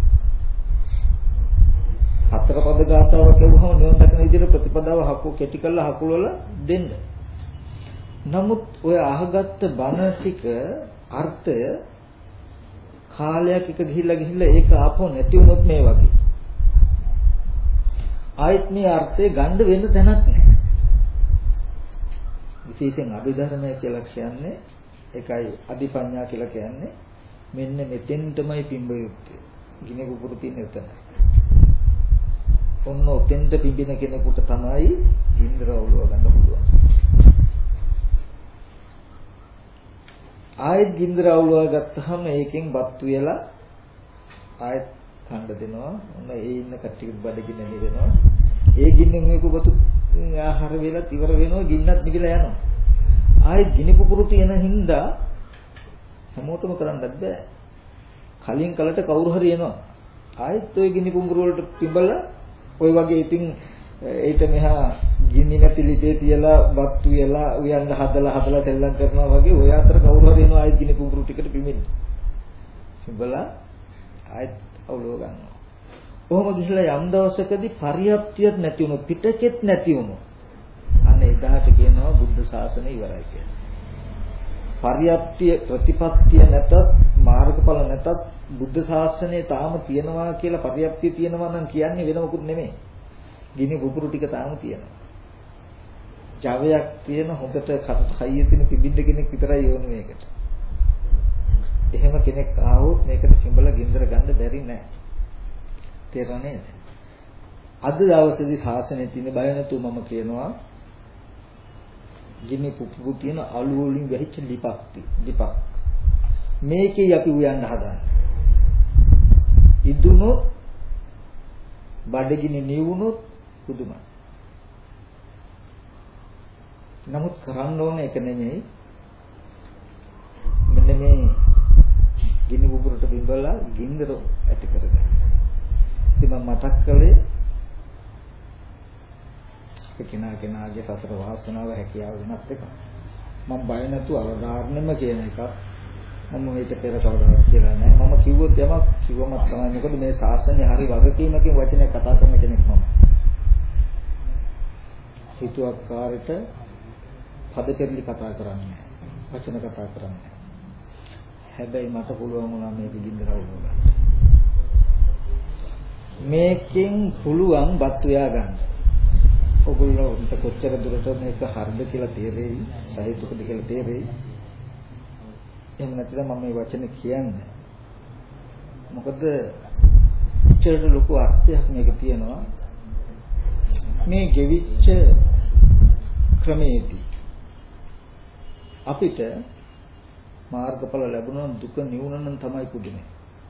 හතර පද ගාථාවක් ලැබුවම නිවන් දකින විදිහට ප්‍රතිපදාව හකු කෙටි කරලා හකුලවල දෙන්න. නමුත් ඔය අහගත්ත බණ ටික අර්ථය කාලයක් එක ගිහිල්ලා ගිහිල්ලා ඒක ආපහු නැති වුණොත් මේ වගේ. ආයෙත් මේ අර්ථය ගන්න වෙන තැනක් නැහැ. විශේෂයෙන් අභිධර්මය කියලා කියන්නේ ඒකයි අධිපඤ්ඤා කියලා කියන්නේ මෙන්න මෙතෙන්ටමයි පිඹ යුත්තේ. ගිනි කුපුරු තියෙන එතන. ඔන්න ඔතෙන්ට පිඹින කෙනෙකුට තමයි ගින්දර අවුලව ගන්න පුළුවන්. ආයෙත් ගින්දර අවුලව ගත්තාම ඒකෙන් බත් වෙලා ආයෙත් කන්න දෙනවා. ඔන්න ඒ ඉන්න කට්ටියට බඩගින්න නිවෙනවා. ඒ ගින්නෙන් මේක බතු ආහාර වේලත් ඉවර වෙනවා. ගින්නත් නිවිලා යනවා. ආයෙත් ගිනි පුපුරු තියෙන හින්දා හැමෝටම කරන්නත් බෑ. කලින් කලට කවුරු හරි එනවා. ආයෙත් ওই ගිනි පුපුරු වලට පිඹලා ඔය වගේ ඉතින් ඒිට මෙහා ගිනි නැති ලිපේ තියලා බත්තු වෙලා උයන්න හදලා හදලා තෙල්ලම් කරනවා වගේ ඔය අතර කවුරු හරි එනවා ආයෙත් ගිනි පුපුරු ටිකට පිඹින්න. පිඹලා ආයෙත් අවුලව ගන්නවා. කොහොම ගිහිල්ලා යම් දවසකදී පරියප්තියක් නැති වුණොත් පිටකෙත් නැති වුණොත් අන්න එදාට කියනවා බුද්ධ ශාසනය ඉවරයි කියලා. පරියප්තිය ප්‍රතිපත්තිය නැතත් මාර්ගඵල නැතත් බුද්ධ ශාසනය තාම තියෙනවා කියලා පරියප්තිය තියෙනවා නම් කියන්නේ වෙන මොකුත් නෙමෙයි. ගිනි පුපුරු ටික තාම තියෙනවා. ජවයක් තියෙන හොඳට කයියේ තියෙන පිබින්න කෙනෙක් විතරයි යෝනු මේකට. එහෙම කෙනෙක් ආවොත් මේකට සිඹල ගින්දර ගන්න බැරි නෑ. තේරුණා නේද? අද දවසේදී ශාසනයේ තියෙන බය නැතුව මම කියනවා ගිනි පුපුරු තියෙන අලු වලින් වැහිච්ච ලිපක් ලිපක්. මේකේ අපි උයන්න හදන්නේ. ඉදුනොත් බඩගිනි නිවුනොත් පුදුමයි. නමුත් කරන්න ඕන එක නෙමෙයි. මෙන්න මේ ගිනි පුපුරට බිඹලා ගින්දර ඇති කරගන්න. ඉතින් මම මතක් කළේ කෙනා කෙනාගේ සතර වාසනාව හැකියාව වෙනත් එකක්. මම බය නැතුව අවධාරණයම කියන එක මම මේක පෙර කවදාවත් කියලා නැහැ. මම කිව්වොත් යමක් කිව්වම තමයි. මොකද මේ ශාසනය හරි වගකීමකින් වචනයක් කතා කරන කෙනෙක් මම. හිතුවක්කාරට පද පෙරලි කතා කරන්නේ නැහැ. වචන කතා කරන්නේ නැහැ. හැබැයි මට පුළුවන් වුණා මේක ගින්දර අවුල ගන්න. මේකෙන් පුළුවන් බත් උයා ගන්න. ඔගොල්ලන්ට කොච්චර දුරට මේක හරිද කියලා තේරෙයි, සහිතුකද කියලා තේරෙයි. එහෙම නැත්නම් මම මේ වචනේ කියන්නේ. මොකද ඉච්ඡරට ලොකු අර්ථයක් මේක තියෙනවා. මේ ගෙවිච්ච ක්‍රමයේදී අපිට මාර්ගඵල ලැබුණා දුක නිවුණනම් තමයි පුදුමයි.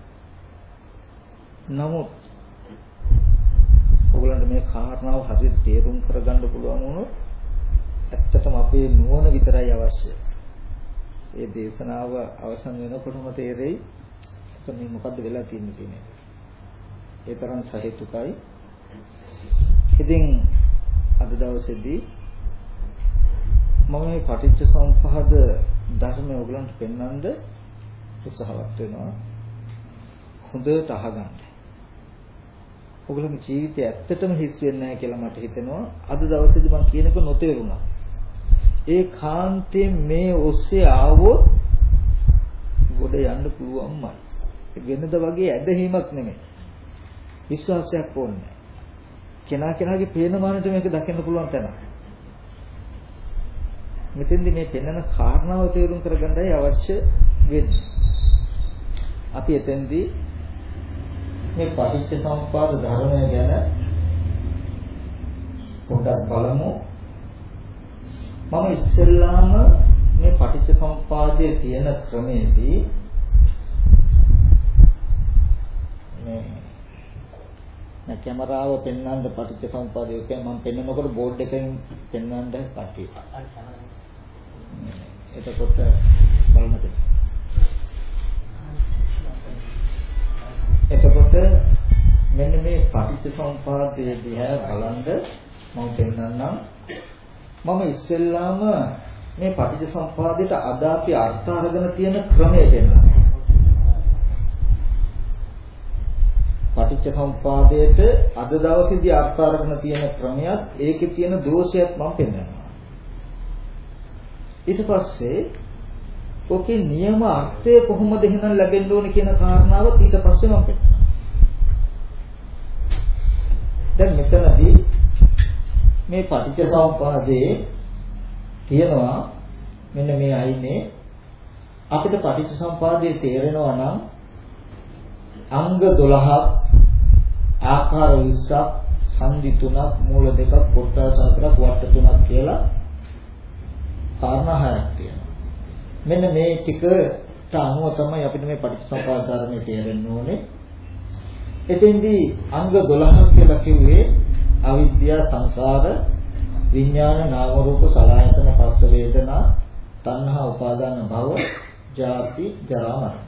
නමුත් ඔයගොල්ලන්ට මේ කාරණාව හරියට තේරුම් කරගන්න පුළුවන් වුණොත් ඇත්තටම අපේ නුවණ විතරයි අවශ්‍ය. ඒ දේශනාව අවසන් වෙනකොටම තේරෙයි මේ මොකද්ද වෙලා තියෙන්නේ කියන එක. ඒ තරම් සහේතුකයි. ඉතින් අද දවසේදී මම මේ පටිච්ච සමුප්පාද ධර්මය ඔයගලන්ට පෙන්වන්න උත්සාහවත් වෙනවා. හොඳට අහගන්න. ඔයගලගේ ජීවිතය ඇත්තටම හිස් වෙන්නේ නැහැ කියලා මට හිතෙනවා. අද දවසේදී මම කියනක නොතේරුණා. ඒ කාන්තේ මේ ඔස්සේ ආවොත් ගොඩ යන්න පුළුවන්මයි. වෙනද වගේ ඇදහිමක් නෙමෙයි. විශ්වාසයක් ඕනේ. කෙනා කෙනාගේ පේන මානට මේක දකින්න පුළුවන් තැන. මෙතෙන්දී මේ පෙන්වන කාරණාව තේරුම් කරගන්නයි අවශ්‍ය වෙන්නේ. අපි එතෙන්දී මේ පටිච්ච සමුප්පාද ධර්මය ගැන පොඩ්ඩක් බලමු. මම ඉස්සෙල්ලාම මේ පටිච්ච සමුප්පාදයේ තියෙන ක්‍රමයේදී මේ මේ කැමරාව පෙන්වන්න පටිච්ච සමුප්පාදය කියන්නේ මම පෙන්වනකොට බෝඩ් එකෙන් පෙන්වන්න කටි. එතකොට බලන්න. එතකොට මෙන්න මේ පටිච්ච සමුප්පාදයේ දිහා බලන්න මම පෙන්වන්නම්. මම ඉස්සෙල්ලාම මේ පටිච්ච සමුප්පාදයට අදාපි අර්ථ අරගෙන තියෙන ක්‍රමය දෙන්නම්. පටිච්ච සමුප්පාදයට අද දවසේදී අර්ථ අරගෙන තියෙන ක්‍රමයක් ඒකේ තියෙන දෝෂයක් මම පෙන්නනවා. ඊට පස්සේ ඔකේ නියම අර්ථය කොහොමද එහෙනම් ලැබෙන්න ඕනේ කියන කාරණාව ඊට පස්සේ මම පෙන්නනවා. දැන් මෙතනදී මේ පටිච්ච සමුප්පාදයේ කියනවා මෙන්න මේ අයිනේ අපිට පටිච්ච සමුප්පාදයේ තේරෙනවා නම් අංග දොළහක් ආකාර විස්සක් සංදි තුනක් මූල දෙකක් කොටස් හතරක් වට තුනක් කියලා කාරණා හයක් තියෙනවා. මෙන්න මේ ටිකට අනුව තමයි අපිට මේ පටිච්චසමුප්පාද ධර්මයේ තේරෙන්න ඕනේ. එතෙන්දී අංග දොළහක් කියලා කිව්වේ අවිද්‍යාව, සංකාර, විඥාන, නාම රූප, සලආයතන, පස්ස වේදනා, තණ්හා, උපාදාන, භව, ජාති, ජරා, මරණ.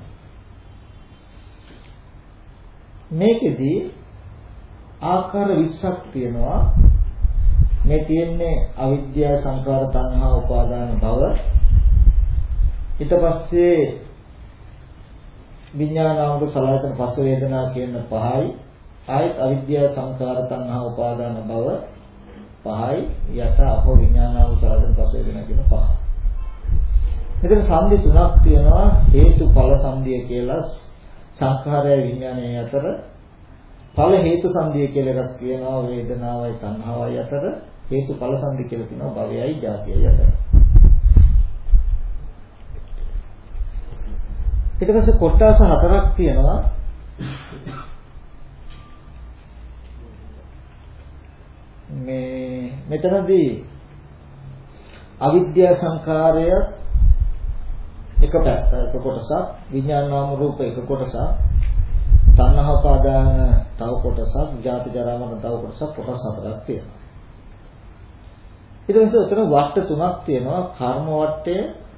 මේකෙදී ආකාර විස්සක් තියෙනවා. මේ තියෙන්නේ අවිද්‍යාව, සංකාර, තණ්හා, උපාදාන, භව. ඊට පස්සේ විඥාන, නාම රූප, සලආයතන, පස්ස වේදනා කියන පහයි. ආයත් අවිද්‍යාව, සංකාර, තණ්හා, උපාදාන, භව පහයි. යත අපෝ විඥාන, නාම රූප, සලආයතන, පස්ස වේදනා කියන පහ. මෙතන සංදි තුනක් තියෙනවා හේතුඵල සංදිය කියලා සංඛාරය විඥානය අතර ඵල හේතු සංදිය කියලා එකක් තියෙනවා වේදනාවයි තණ්හාවයි අතර හේතුඵල සංදි කියලා තියෙනවා භවයයි ජාතියයි අතර. ඊට පස්සේ කොටස් හතරක් තියෙනවා මේ මෙතනදී අවිද්‍යා සංඛාරය එක පැත්ත එක කොටසක් විඥාන නාම රූප එක කොටසක් තණ්හා පාදාන තව කොටසක් ජාති ජරා මරණ තව කොටසක් කොටස් හතරක් තියෙනවා. ඊට පස්සේ උතන වට තුනක් තියෙනවා කර්ම වටය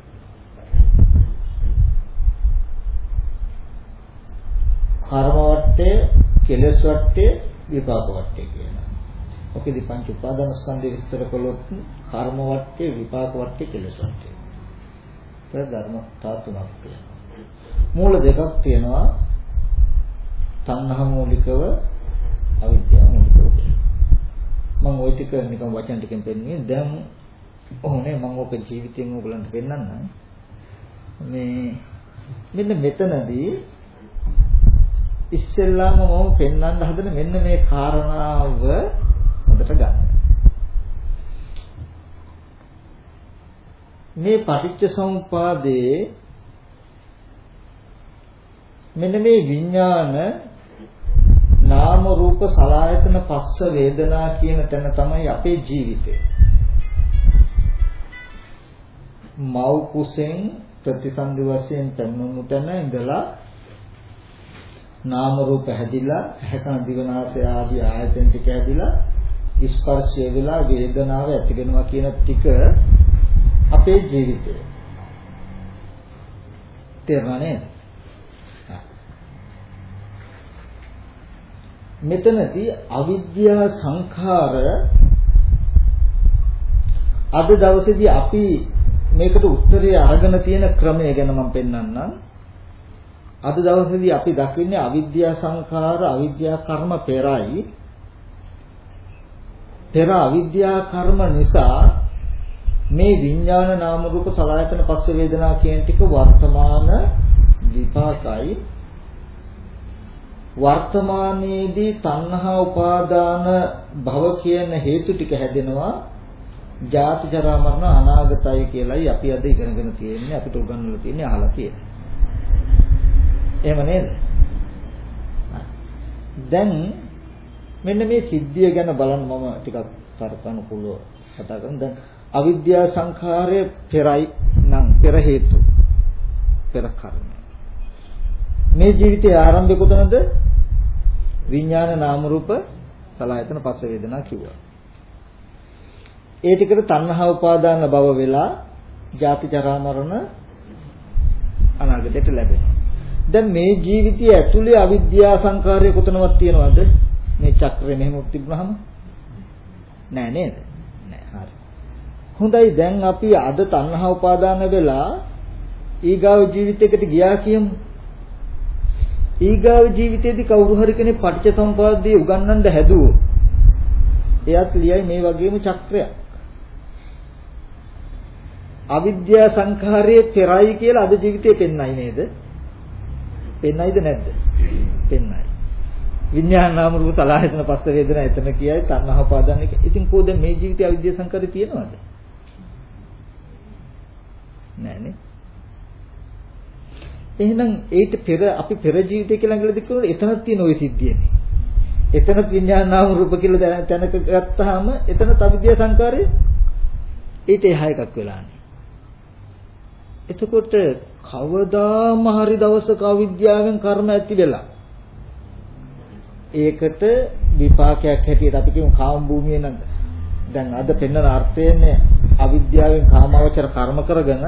කර්ම වටය කෙලෙස් වටය විපාක වටය කියලා. ඔකේදී පංච උපාදාන ස්කන්ධය විස්තර කළොත් කර්ම වටය විපාක වටය කෙලෙස් වටය. ඒ ධර්මතා තුනක් තියෙනවා. මූල දෙකක් තියෙනවා තණ්හා මූලිකව අවිද්‍යාව මූලිකව. මම ওই ටික නිකන් වචන ටිකෙන් පෙන්නන්නේ දැන් ඕනේ මම ඔක ජීවිතයෙන් ඕගලන්ට පෙන්නන්නම්. මේ මෙන්න මෙතනදී ඉස්සෙල්ලාම මම පෙන්වන්න හදන මෙන්න මේ කාරණාව හොඳට ගන්න. මේ පටිච්ච සමුප්පාදයේ මෙන්න මේ විඥාන නාම රූප සලආයතන පස්ස වේදනා කියන තැන තමයි අපේ ජීවිතය. මව් කුසෙන් ප්‍රතිසන්දි වශයෙන් පෙන්වුණු තැන ඉඳලා නාම රූප හැදිලා හැකන දිවනාසය ආදී ආයතන ටික හැදිලා ස්පර්ශය වෙලා වේදනාව ඇති වෙනවා කියන ටික අපේ ජීවිතය. තේරුණානේ? මෙතනදී අවිද්‍යා සංඛාර අද දවසේදී අපි මේකට උත්තරේ අරගෙන තියෙන ක්‍රමය ගැන මම පෙන්නන්නම්. අද දවසේදී අපි දකින්නේ අවිද්‍යා සංඛාර අවිද්‍යා කර්ම පෙරයි. පෙර අවිද්‍යා කර්ම නිසා මේ විඥාන නාම රූප සලආයතන පස්ස වේදනා කියන ටික වර්තමාන විපාකයි. වර්තමානයේදී තණ්හා උපාදාන භව කියන හේතු ටික හැදෙනවා ජාති ජරා මරණ අනාගතයි කියලායි අපි අද ඉගෙනගෙන තියෙන්නේ අපිට උගන්වලා තියෙන්නේ අහලා තියෙන්නේ. එහෙම නේද? දැන් මෙන්න මේ සිද්ධිය ගැන බලන්න මම ටිකක් තර්කානුකූලව කතා කරමු. දැන් අවිද්‍යා සංඛාරය පෙරයි නම් පෙර හේතු පෙර කර්ම. මේ ජීවිතයේ ආරම්භය කොතනද? විඥාන නාම රූප සලආයතන පස්ස වේදනා කිව්වා. ඒ ටිකට තණ්හා උපාදාන භව වෙලා ජාති ජරා මරණ අනාගතයට ලැබෙනවා. දැන් මේ ජීවිතය ඇතුලේ අවිද්‍යා සංඛාරය කොතනවත් තියනවද? මේ චක්‍රය මෙහෙම තිබුණාම නෑ නේද? නෑ. හරි. හොඳයි දැන් අපි අද තණ්හා උපාදාන වෙලා ඊගාව ජීවිතයකට ගියා කියමු. ඊගාව ජීවිතයේදී කවුරු හරි කෙනෙක් පටිච්ච සමුප්පාදයේ උගන්වන්න හැදුවොත් එයාත් ලියයි මේ වගේම චක්‍රයක්. අවිද්‍යා සංඛාරයේ පෙරයි කියලා අද ජීවිතේ පෙන්නයි නේද? පෙන්නයිද නැද්ද? පෙන්නයි. විඥාන නාම රූප සලආයතන පස්ස වේදනා එතන කියයි තණ්හා උපාදාන එක. ඉතින් කොහොද මේ ජීවිතයේ අවිද්‍යා සංඛාරය තියෙනවද? නෑනේ. එහෙනම් ඒට පෙර අපි පෙර ජීවිතය කියලා අඟලදී කරනකොට එතනක් තියෙන ওই සිද්ධියනේ. එතනත් විඥාන නාම රූප කියලා තැනක ගත්තාම එතනත් අවිද්‍යා සංඛාරය ඊට එහා එකක් වෙලානේ. එතකොට කවදාම හරි දවසක අවිද්‍යාවෙන් කර්ම ඇති වෙලා ඒකට විපාකයක් හැටියට අපි කියමු කාම භූමියේ නම් දැන් අද පෙන්වන අර්ථයනේ අවිද්‍යාවෙන් කාමවචර කර්ම කරගෙන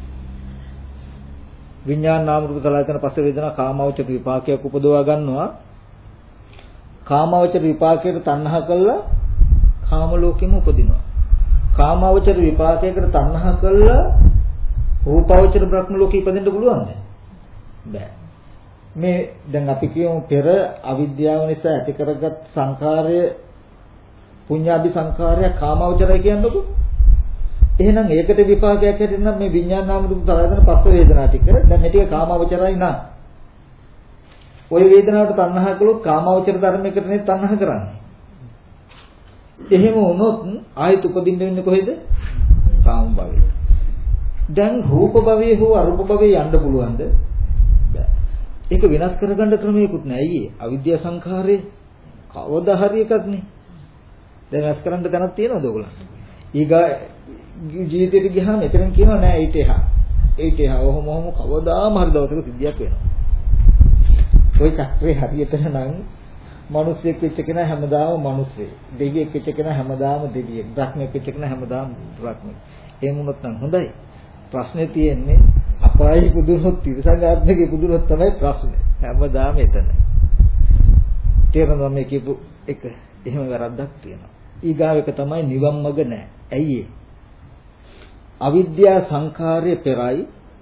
විඥාන නාම රූප සලආයතන පස්ස වේදනා කාමවචර විපාකයක් උපදවා ගන්නවා. කාමවචර විපාකයට තණ්හා කළා කාම ලෝකෙම උපදිනවා. කාමවචර විපාකයකට තණ්හා කළා රූපවචර බ්‍රහ්ම ලෝකෙ ඉපදෙන්න පුළුවන්ද? බෑ. මේ දැන් අපි කියමු පෙර අවිද්‍යාව නිසා ඇති කරගත් සංඛාරය පුඤ්ඤාභි සංඛාරය කාමවචරය කියන්නකො. එහෙනම් ඒකට විපාකයක් හැටියට නම් මේ විඥාන නාම රූප සලආයතන පස්ස වේදනා ටික දැන් මේ ටික කාමාවචරයි නා. ওই වේදනාවට තණ්හා කළොත් කාමාවචර ධර්මයකට නේ තණ්හා කරන්නේ. එහෙම වුණොත් ආයෙත් උපදින්න වෙන්නේ කොහෙද? කාම භවයේ. දැන් රූප භවයේ හෝ අරූප භවයේ යන්න පුළුවන්ද? බෑ. ඒක වෙනස් කරගන්න ක්‍රමයකුත් නෑ. අයියේ අවිද්‍යා සංඛාරේ කවදා හරි එකක් නේ. දැන් වෙනස් කරන්න දැනක් තියනවද ඔයගොල්ලන්ට? ඊගා ජීවිතේට ගියාම එතනින් කියනවා නෑ ඊට එහා. ඊට එහා ඔහොම ඔහොම කවදාම හරි දවසක සිද්ධියක් වෙනවා. ওই චක්‍රේ හරියට නම් මිනිස්සෙක් වෙච්ච කෙනා හැමදාම මිනිස්සෙක්. දෙවියෙක් වෙච්ච කෙනා හැමදාම දෙවියෙක්. බ්‍රහ්මෙක් වෙච්ච කෙනා හැමදාම බ්‍රහ්මෙක්. එහෙම වුණොත් නම් හොඳයි. ප්‍රශ්නේ තියෙන්නේ අපායේ පුදුනොත් තිරසංගාත්මකේ පුදුනොත් තමයි ප්‍රශ්නේ. හැමදාම එතන. තේරෙනවද මේ කියපු එක? එහෙම වැරද්දක් තියෙනවා. ඊගාව එක තමයි නිවන් මඟ නැහැ. ඇයි ඒ? අවිද්‍යා සංඛාරයේ පෙරයි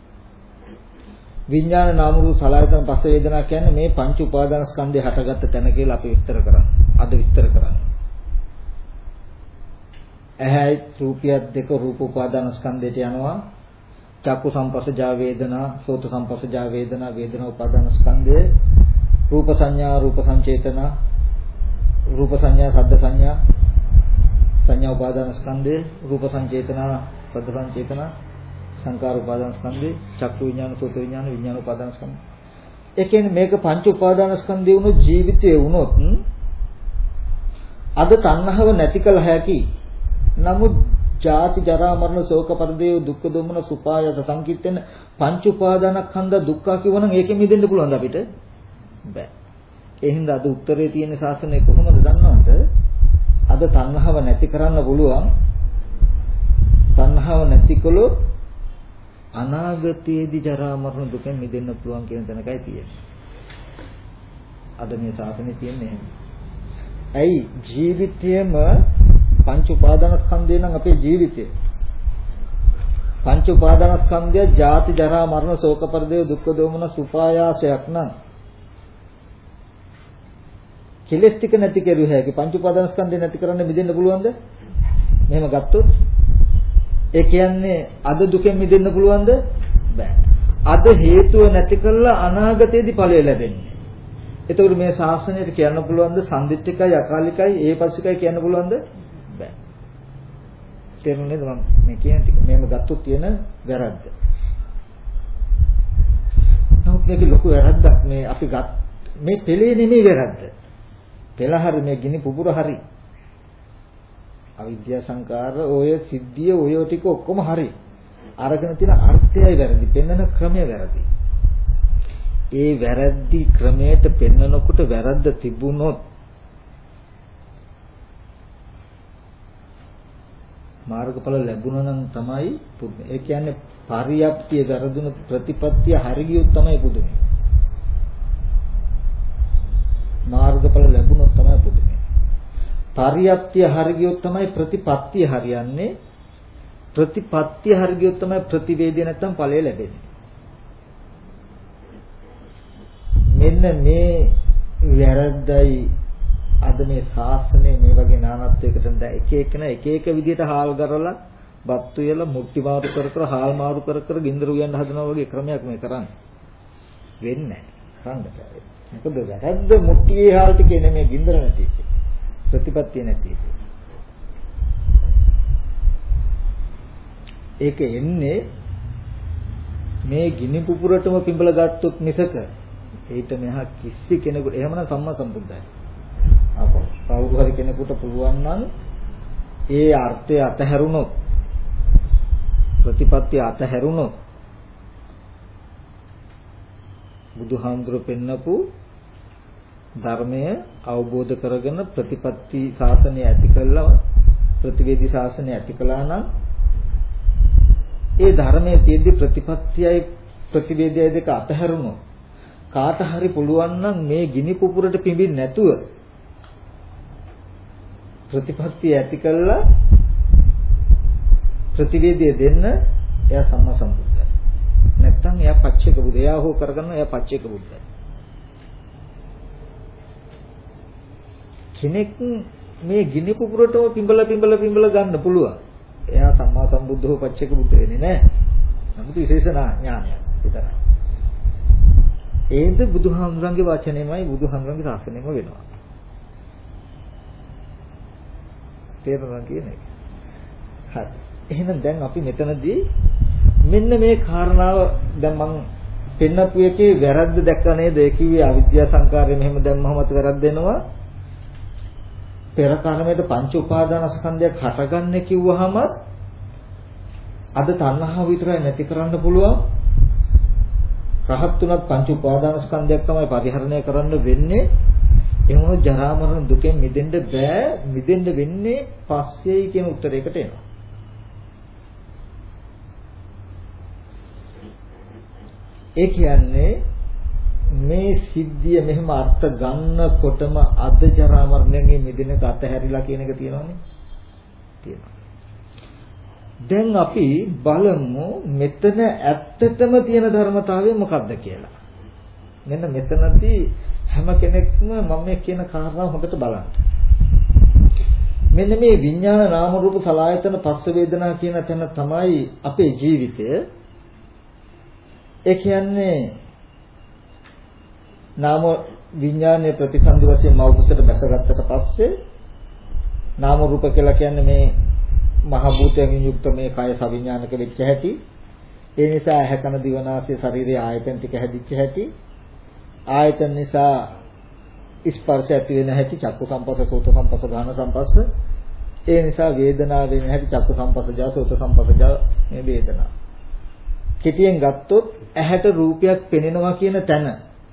විඥාන නාම රූප සලආයතන පස්ස වේදනා කියන්නේ මේ පංච උපාදාන ස්කන්ධය හටගත්ත තැන කියලා අපි විස්තර කරන්නේ. අද විස්තර කරන්නේ. ඇහැයි රූපියත් දෙක රූප උපාදාන ස්කන්ධයට යනවා. චක්කු සංපස්සජා වේදනා, සෝත සංපස්සජා වේදනා, වේදනා උපාදාන ස්කන්ධය, රූප සංඥා, රූප සංචේතන, රූප සංඥා, සද්ද සංඥා, සංඥා උපාදාන ස්කන්ධය, රූප සංචේතන, සද්ද සංචේතන, සංකාර උපාදාන ස්කන්ධේ, චක්කු විඥාන, සෝත විඥාන, විඥාන උපාදාන ස්කන්ධය. ඒ කියන්නේ මේක පංච උපාදාන ස්කන්ධය වුණු ජීවිතයේ වුණොත් අද තණ්හාව නැති කළ හැකි. නමුත් ජාති ජරා මරණ ශෝක පරිදේව දුක්ඛ දොමන සුපායස සංකිට්ඨන පංච උපාදානස්කන්ධ දුක්ඛ කියවනම් ඒකෙ මිදෙන්න පුළුවන්ද අපිට? බෑ. ඒ හින්දා අද උත්තරේ තියෙන ශාසනය කොහොමද දන්නවද? අද තණ්හාව නැති කරන්න පුළුවන්. තණ්හාව නැති කළොත් අනාගතයේදී ජරා මරණ දුකෙන් මිදෙන්න පුළුවන් කියන තැනකයි තියෙන්නේ. අද මේ ශාසනය තියෙන්නේ එහෙම. ඇයි ජීවිතයේම පංච උපාදානස්කන්ධය නම් අපේ ජීවිතය. පංච උපාදානස්කන්ධය ජාති ජරා මරණ ශෝක පරිදේව දුක්ඛ දෝමන සුපායාසයක් නම් කෙලස් ටික නැති කරුව හැකි පංච උපාදානස්කන්ධය නැති කරන්න මිදෙන්න පුළුවන්ද? මෙහෙම ගත්තොත් ඒ කියන්නේ අද දුකෙන් මිදෙන්න පුළුවන්ද? බෑ. අද හේතුව නැති කළා අනාගතයේදී ඵලය ලැබෙන්නේ. එතකොට මේ ශාසනයට කියන්න පුළුවන්ද සම්දිත්තිකයි අකාලිකයි ඒපස්සිකයි කියන්න පුළුවන්ද? බෑ. තේරුණේද මම මේ කියන ටික? මේව ගත්තොත් තියෙන වැරද්ද. නමුත් මේක ලොකු වැරද්දක් මේ අපි ගත් මේ පෙළේ නෙමෙයි වැරද්ද. පෙළ හරි මේ ගිනි පුපුර හරි. අවිද්‍යා සංකාර ඔය සිද්ධිය ඔය ටික ඔක්කොම හරි. අරගෙන තියෙන අර්ථයයි වැරදි. පෙන්වන ක්‍රමය වැරදි. ඒ වැරදි ක්‍රමයට පෙන්වනකොට වැරද්ද තිබුණොත් මාර්ගඵල ලැබුණා නම් තමයි පුදුම. ඒ කියන්නේ පරියප්තිය වැරදුණු ප්‍රතිපත්තිය හරි ගියොත් තමයි පුදුම. මාර්ගඵල ලැබුණොත් තමයි පුදුම. පරියප්තිය හරි ගියොත් තමයි ප්‍රතිපත්තිය හරියන්නේ. ප්‍රතිපත්තිය හරි ගියොත් තමයි ප්‍රතිවේදය නැත්තම් ඵලය ලැබෙන්නේ. මෙන්න මේ වැරද්දයි අද මේ ශාසනය මේ වගේ නානත්වයකට එක එකන එක එක විදිහට හාල් කරලා බත්තු යලා මුට්ටි මාරු කර කර හාල් මාරු කර කර ගින්දර උයන්න හදනවා වගේ ක්‍රමයක් මේ කරන්නේ. වෙන්නේ නැහැ. කරන්න බෑ. මොකද වැරද්ද මුට්ටියේ හාල් ටිකේ නෙමෙයි ගින්දර නැති එක. ප්‍රතිපත්තිය නැති එක. ඒක එන්නේ මේ ගිනි පුපුරටම පිඹල ගත්තොත් මිසක ඊට මෙහා කිසි කෙනෙකුට එහෙමනම් සම්මා සම්බුද්ධයි. අපෝ කවුරු හරි කෙනෙකුට පුළුවන් නම් ඒ අර්ථය අතහැරුණොත් ප්‍රතිපත්තිය අතහැරුණොත් බුදුහාමුදුරු පෙන්නපු ධර්මය අවබෝධ කරගෙන ප්‍රතිපත්ති ශාසනය ඇති කළා ප්‍රතිවේදී ශාසනය ඇති කළා නම් ඒ ධර්මයේ තියෙද්දි ප්‍රතිපත්තියයි ප්‍රතිවේදයයි දෙක අතහැරුණොත් කාට හරි පුළුවන් නම් මේ ගිනි පුපුරට පිඹින්න නැතුව ප්‍රතිපත්තිය ඇති කළා ප්‍රතිවේදය දෙන්න එයා සම්මා සම්බුද්ධයි. නැත්තම් එයා පච්චේක බුද්ධ. එයා හෝ කරගන්න එයා පච්චේක බුද්ධයි. කෙනෙක් මේ ගිනි පුපුරටම පිඹල පිඹල පිඹල ගන්න පුළුවන්. එයා සම්මා සම්බුද්ධෝ පච්චේක බුද්ධ වෙන්නේ නැහැ. නමුත් විශේෂ ඥානයක් විතරයි. ඒද බුදුහාමුදුරන්ගේ වචනේමයි බුදුහාමුදුරන්ගේ ශාසනයම වෙනවා. තේරුණා කියන්නේ. හරි. එහෙනම් දැන් අපි මෙතනදී මෙන්න මේ කාරණාව දැන් මම පෙන්නපු එකේ වැරද්ද දැක්කා නේද? ඒ කිව්වේ අවිද්‍යා සංකාරය මෙහෙම දැම්මමත් වැරද්ද වෙනවා. පෙර කර්මයට පංච උපාදානස්කන්ධයක් හටගන්නේ කිව්වහම අද තණ්හාව විතරයි නැති කරන්න පුළුවන්. රහත් තුනත් පංච උපාදානස්කන්ධයක් තමයි පරිහරණය කරන්න වෙන්නේ. එහෙම වුණොත් ජරා මරණ දුකෙන් මිදෙන්න බෑ. මිදෙන්න වෙන්නේ පස්සේයි කියන උත්තරයකට එනවා. ඒ කියන්නේ මේ සිද්ධිය මෙහෙම අර්ථ ගන්නකොටම අද ජරා මරණයෙන් මිදෙන එක අතහැරිලා කියන එක තියෙනවනේ. තියෙනවා. දැන් අපි බලමු මෙතන ඇත්තටම තියෙන ධර්මතාවය මොකක්ද කියලා. මෙන්න මෙතනදී හැම කෙනෙක්ම මම මේ කියන කාරණාව හොඳට බලන්න. මෙන්න මේ විඥාන නාම රූප සලආයතන පස්ස වේදනා කියන තැන තමයි අපේ ජීවිතය. ඒ කියන්නේ නාම විඥානයේ ප්‍රතිසන්දි වශයෙන් මෞකසට බැසගත්තට පස්සේ නාම රූප කියලා කියන්නේ මේ මහ භූතයෙන් යුක්ත මේ කය සවිඥානික වෙච්ච හැටි. ඒ නිසා ඇහැ කන දිව නාසය ශරීරයේ ආයතන ටික හැදිච්ච හැටි. ආයතන නිසා ස්පර්ශ ඇති වෙන හැටි චක්කු සංපස්ස සෝත සංපස්ස ගාන සංපස්ස. ඒ නිසා වේදනාව වෙන හැටි චක්කු සංපස්සජා සෝත සංපස්සජා මේ වේදනා. කෙටියෙන් ගත්තොත් ඇහැට රූපයක් පෙනෙනවා කියන තැන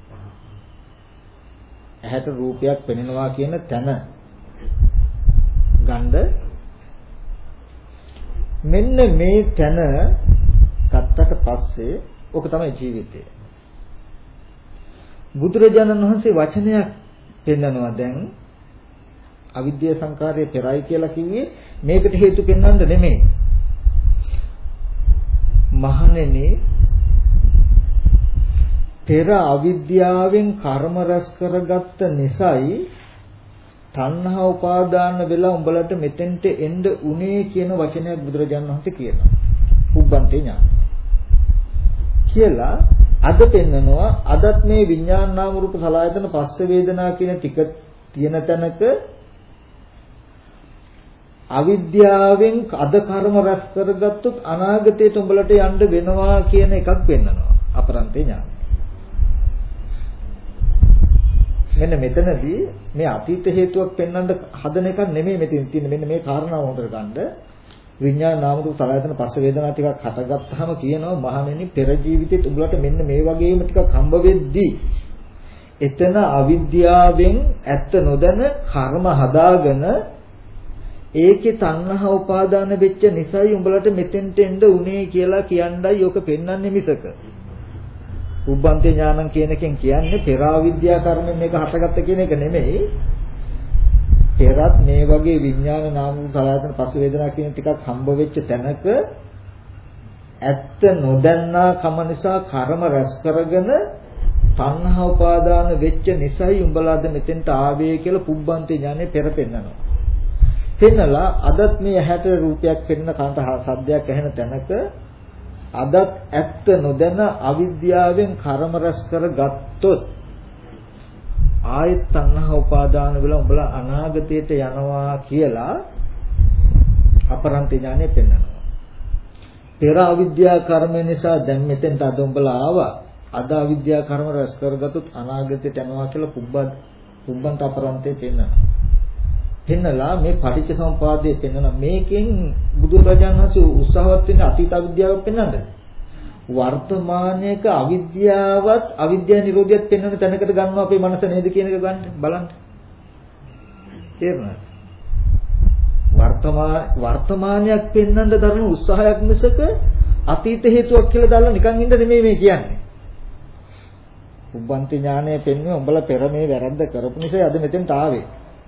ඇහැට රූපයක් පෙනෙනවා කියන තැන ගන්න මෙන්න මේ තැන ගත්තට පස්සේ ඕක තමයි ජීවිතය. බුදුරජාණන් වහන්සේ වචනයක් පෙන්නනවා දැන් අවිද්‍යා සංකාරයේ පෙරයි කියලා කිව්වේ මේකට හේතු පෙන්වන්න නෙමෙයි. මහණෙනි පෙර අවිද්‍යාවෙන් කර්ම රැස් කරගත්ත නිසායි තණ්හා උපාදාන වෙලා උඹලට මෙතෙන්ට එන්න උනේ කියන වචනයක් බුදුරජාණන් වහන්සේ කියනවා. උබ්බන්තේ ඥාන කියලා අද පෙන්නනවා අදත් මේ විඥාන නාම රූප සලආයතන පස්ස වේදනා කියන ටික තියෙන තැනක අවිද්‍යාවෙන් අද කර්ම රැස් කරගත්තොත් අනාගතයට උඹලට යන්න වෙනවා කියන එකක් පෙන්නනවා අපරන්තේ ඥාන. මෙන්න මෙතනදී මේ අතීත හේතුවක් පෙන්වන්න හදන එකක් නෙමෙයි මෙතන තියෙන්නේ. මෙන්න මේ කාරණාව හොඳට ගන්න. විඥාන නාම රූප සලආයතන පස්ස වේදනා ටිකක් හටගත්තාම කියනවා මහණෙනි පෙර ජීවිතෙත් උඹලට මෙන්න මේ වගේම ටිකක් හම්බ වෙද්දී එතන අවිද්‍යාවෙන් ඇත්ත නොදැන කර්ම හදාගෙන ඒකේ තණ්හා උපාදාන වෙච්ච නිසායි උඹලට මෙතෙන්ට එන්න උනේ කියලා කියන්නයි ඔක පෙන්වන්නේ මිසක උබ්බන්තේ ඥානං කියන එකෙන් කියන්නේ පෙර අවිද්‍යා කර්මෙන් මේක හටගත්ත කියන එක නෙමෙයි. පෙරත් මේ වගේ විඥාන නාම රූප සලආයතන පස්ස වේදනා කියන ටිකක් හම්බ වෙච්ච තැනක ඇත්ත නොදන්නා කම නිසා කර්ම රැස් කරගෙන තණ්හා උපාදාන වෙච්ච නිසායි උඹලාද මෙතෙන්ට ආවේ කියලා පුබ්බන්තේ ඥානෙ පෙර පෙන්නනවා. පෙන්නලා අදත් මේ ඇහැට රූපයක් පෙන්න කනට සද්දයක් ඇහෙන තැනක අදත් ඇත්ත නොදැන අවිද්‍යාවෙන් කර්ම රැස් කරගත්තොත් ආයත් තණ්හා උපාදාන වෙලා උඹලා අනාගතයට යනවා කියලා අපරන්ත ඥානෙ පෙන්නනවා. පෙර අවිද්‍යා කර්ම නිසා දැන් මෙතෙන්ට අද උඹලා ආවා. අද අවිද්‍යා කර්ම රැස් කරගත්තොත් අනාගතයට යනවා කියලා පුබ්බත් පුබ්බන්ත අපරන්තේ පෙන්නනවා. පෙන්නලා මේ පටිච්ච සමුපාදයේ පෙන්නන මේකෙන් බුදුරජාණන් වහන්සේ උත්සාහවත් වෙන අතීත අවිද්‍යාවක් පෙන්වන්නද වර්තමානයේක අවිද්‍යාවත් අවිද්‍යා නිරෝධියත් පෙන්වන තැනකට ගන්නවා අපේ මනස නේද කියන එක ගන්න බලන්න තේරුණාද වර්තමාන වර්තමානයක් පෙන්වන්න දරන උත්සාහයක් මිසක අතීත හේතුවක් කියලා දාලා නිකන් ඉන්න නෙමෙයි මේ කියන්නේ උබ්බන්ති ඥානය පෙන්වන්නේ උඹලා පෙර මේ වැරද්ද කරපු නිසා අද මෙතෙන්ට ආවේ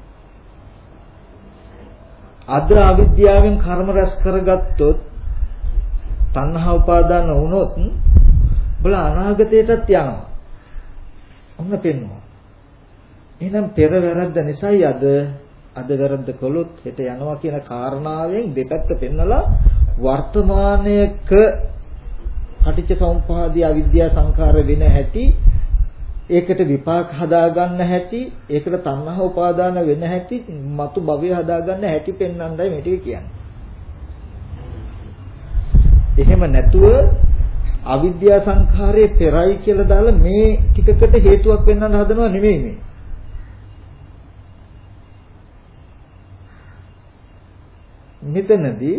අද අවිද්‍යාවෙන් කර්ම රැස් කරගත්තොත් තණ්හා උපාදාන වුණොත් බල අනාගතයටත් යනවා. ඔන්න පෙන්නවා. එහෙනම් පෙර වැරද්ද නිසායි අද අද වැරද්ද කළොත් හෙට යනවා කියන කාරණාවෙන් දෙපැත්ත පෙන්නලා වර්තමානයක පටිච්ච සමුප්පාදී අවිද්‍යා සංඛාර වෙන හැටි ඒකට විපාක හදාගන්න හැටි ඒකට තණ්හා උපාදාන වෙන හැටි මතු භවය හදාගන්න හැටි පෙන්වන්නයි මේ ටික කියන්නේ. එහෙම නැතුව අවිද්‍යා සංඛාරයේ පෙරයි කියලා දාලා මේ ටිකකට හේතුවක් වෙන්නන්න හදනව නෙමෙයි මේ. මෙතනදී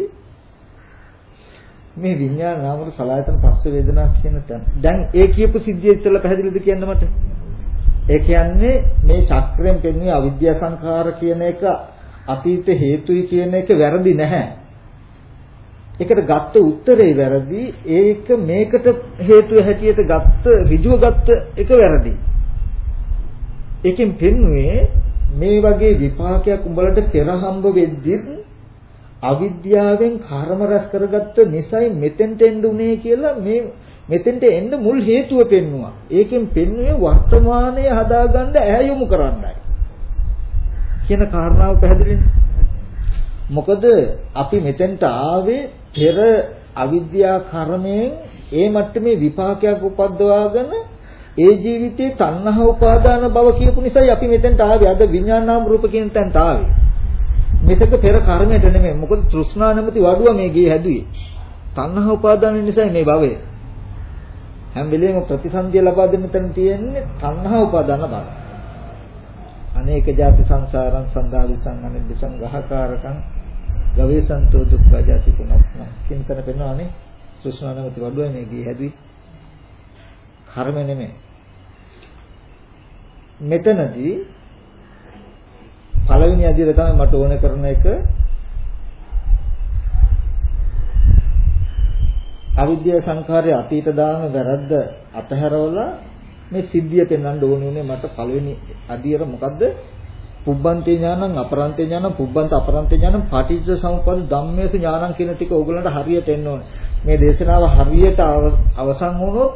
මේ විඤ්ඤාණ නාම රූප සලආයතන පස්ස වේදනා කියන තැන. දැන් ඒ කියපු සිද්ධිය ඉතල පැහැදිලිද කියන්න මට? ඒ කියන්නේ මේ චක්‍රයෙන් පෙන්වන්නේ අවිද්‍යා සංඛාර කියන එක අතීත හේතුයි කියන එක වැරදි නැහැ. ඒකට ගත්ත උත්තරේ වැරදි. ඒක මේකට හේතුව හැටියට ගත්ත ඍජුව ගත්ත එක වැරදි. ඒකෙන් පෙන්වන්නේ මේ වගේ විපාකයක් උඹලට පෙර හම්බ වෙද්දි අවිද්‍යාවෙන් කර්ම රැස් කරගත්ත නිසයි මෙතෙන්ට එන්න උනේ කියලා මේ මෙතෙන්ට එන්න මුල් හේතුව පෙන්වුවා. ඒකෙන් පෙන්වුවේ වර්තමානයේ හදාගන්න ඈ යොමු කරන්නයි. කියන කාරණාව පැහැදිලිනේ. මොකද අපි මෙතෙන්ට ආවේ පෙර අවිද්‍යා කර්මයෙන් ඒ මට්ටමේ විපාකයක් උපද්දවාගෙන ඒ ජීවිතේ තණ්හා උපාදාන භව කියපු නිසායි අපි මෙතෙන්ට ආවේ. අද විඥානාම රූප කියන තැනට ආවේ. මෙතක පෙර කර්මයට නෙමෙයි. මොකද තෘෂ්ණා නැමැති වඩුව මේ ගේ හැදුවේ. තණ්හා උපාදාන නිසා මේ භවය. හැම වෙලේම ප්‍රතිසන්දිය ලබා දෙන්න තැන තියෙන්නේ තණ්හා උපාදාන භව. අනේක ජාති සංසාරං සන්දා විසං අනිද්ද සංඝහකාරකං ගවේසන්තෝ දුක්ඛ ජාති පුනක්ඛ. කින්තන පෙන්නවානේ තෘෂ්ණා නැමැති වඩුව මේ ගේ හැදුවේ. කර්ම නෙමෙයි. මෙතනදී පළවෙනි අදියර තමයි මට ඕන කරන එක අවිද්‍යා සංඛාරයේ අතීත දාන වැරද්ද අතහැරවලා මේ සිද්ධිය පෙන්වන්න ඕනේ උනේ මට පළවෙනි අදියර මොකද්ද? පුබ්බන්තේ ඥානං අපරන්තේ ඥානං පුබ්බන්ත අපරන්තේ ඥානං පටිච්ච සමුප්පාද ධම්මේස ඥානං කියන ටික ඕගලන්ට හරියට එන්න ඕනේ. මේ දේශනාව හරියට අවසන් වුණොත්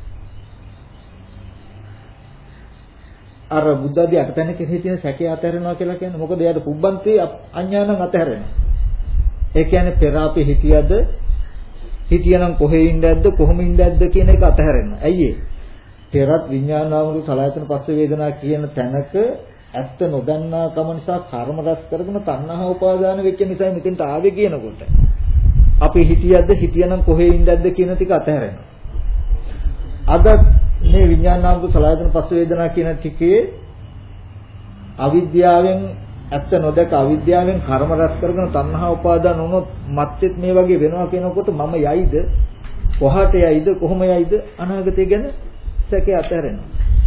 අර බුද්ධ ආදී අටතැන කෙරෙහි තියෙන සැකය අතහැරෙනවා කියලා කියන්නේ මොකද එයාට පුබ්බන්තේ අඥානං අතහැරෙනවා. ඒ කියන්නේ පෙර අපි හිතියද හිතියනම් කොහේ ඉඳද්ද කොහොම ඉඳද්ද කියන එක අතහැරෙනවා. ඇයි ඒ? පෙරත් විඥානාවරු සලආයතන පස්ස වේදනා කියන තැනක ඇත්ත නොදන්නා කම නිසා කර්ම රැස් කරගෙන තණ්හා උපාදාන වෙච්ච නිසා මෙතෙන්ට ආවේ කියනකොට අපි හිතියද්ද හිතියනම් කොහේ ඉඳද්ද කියන ටික අතහැරෙනවා. අද මේ විඥානාවරු සලආයතන පස්ස වේදනා කියන ටිකේ අවිද්‍යාවෙන් ඇත්ත නොදක අවිද්‍යාවෙන් කර්ම රැස් කරගෙන තණ්හා උපාදාන වුණොත් මත්තෙත් මේ වගේ වෙනවා කියනකොට මම යයිද කොහාට යයිද කොහොම යයිද අනාගතය ගැන සැකේ අතහැරෙනවා.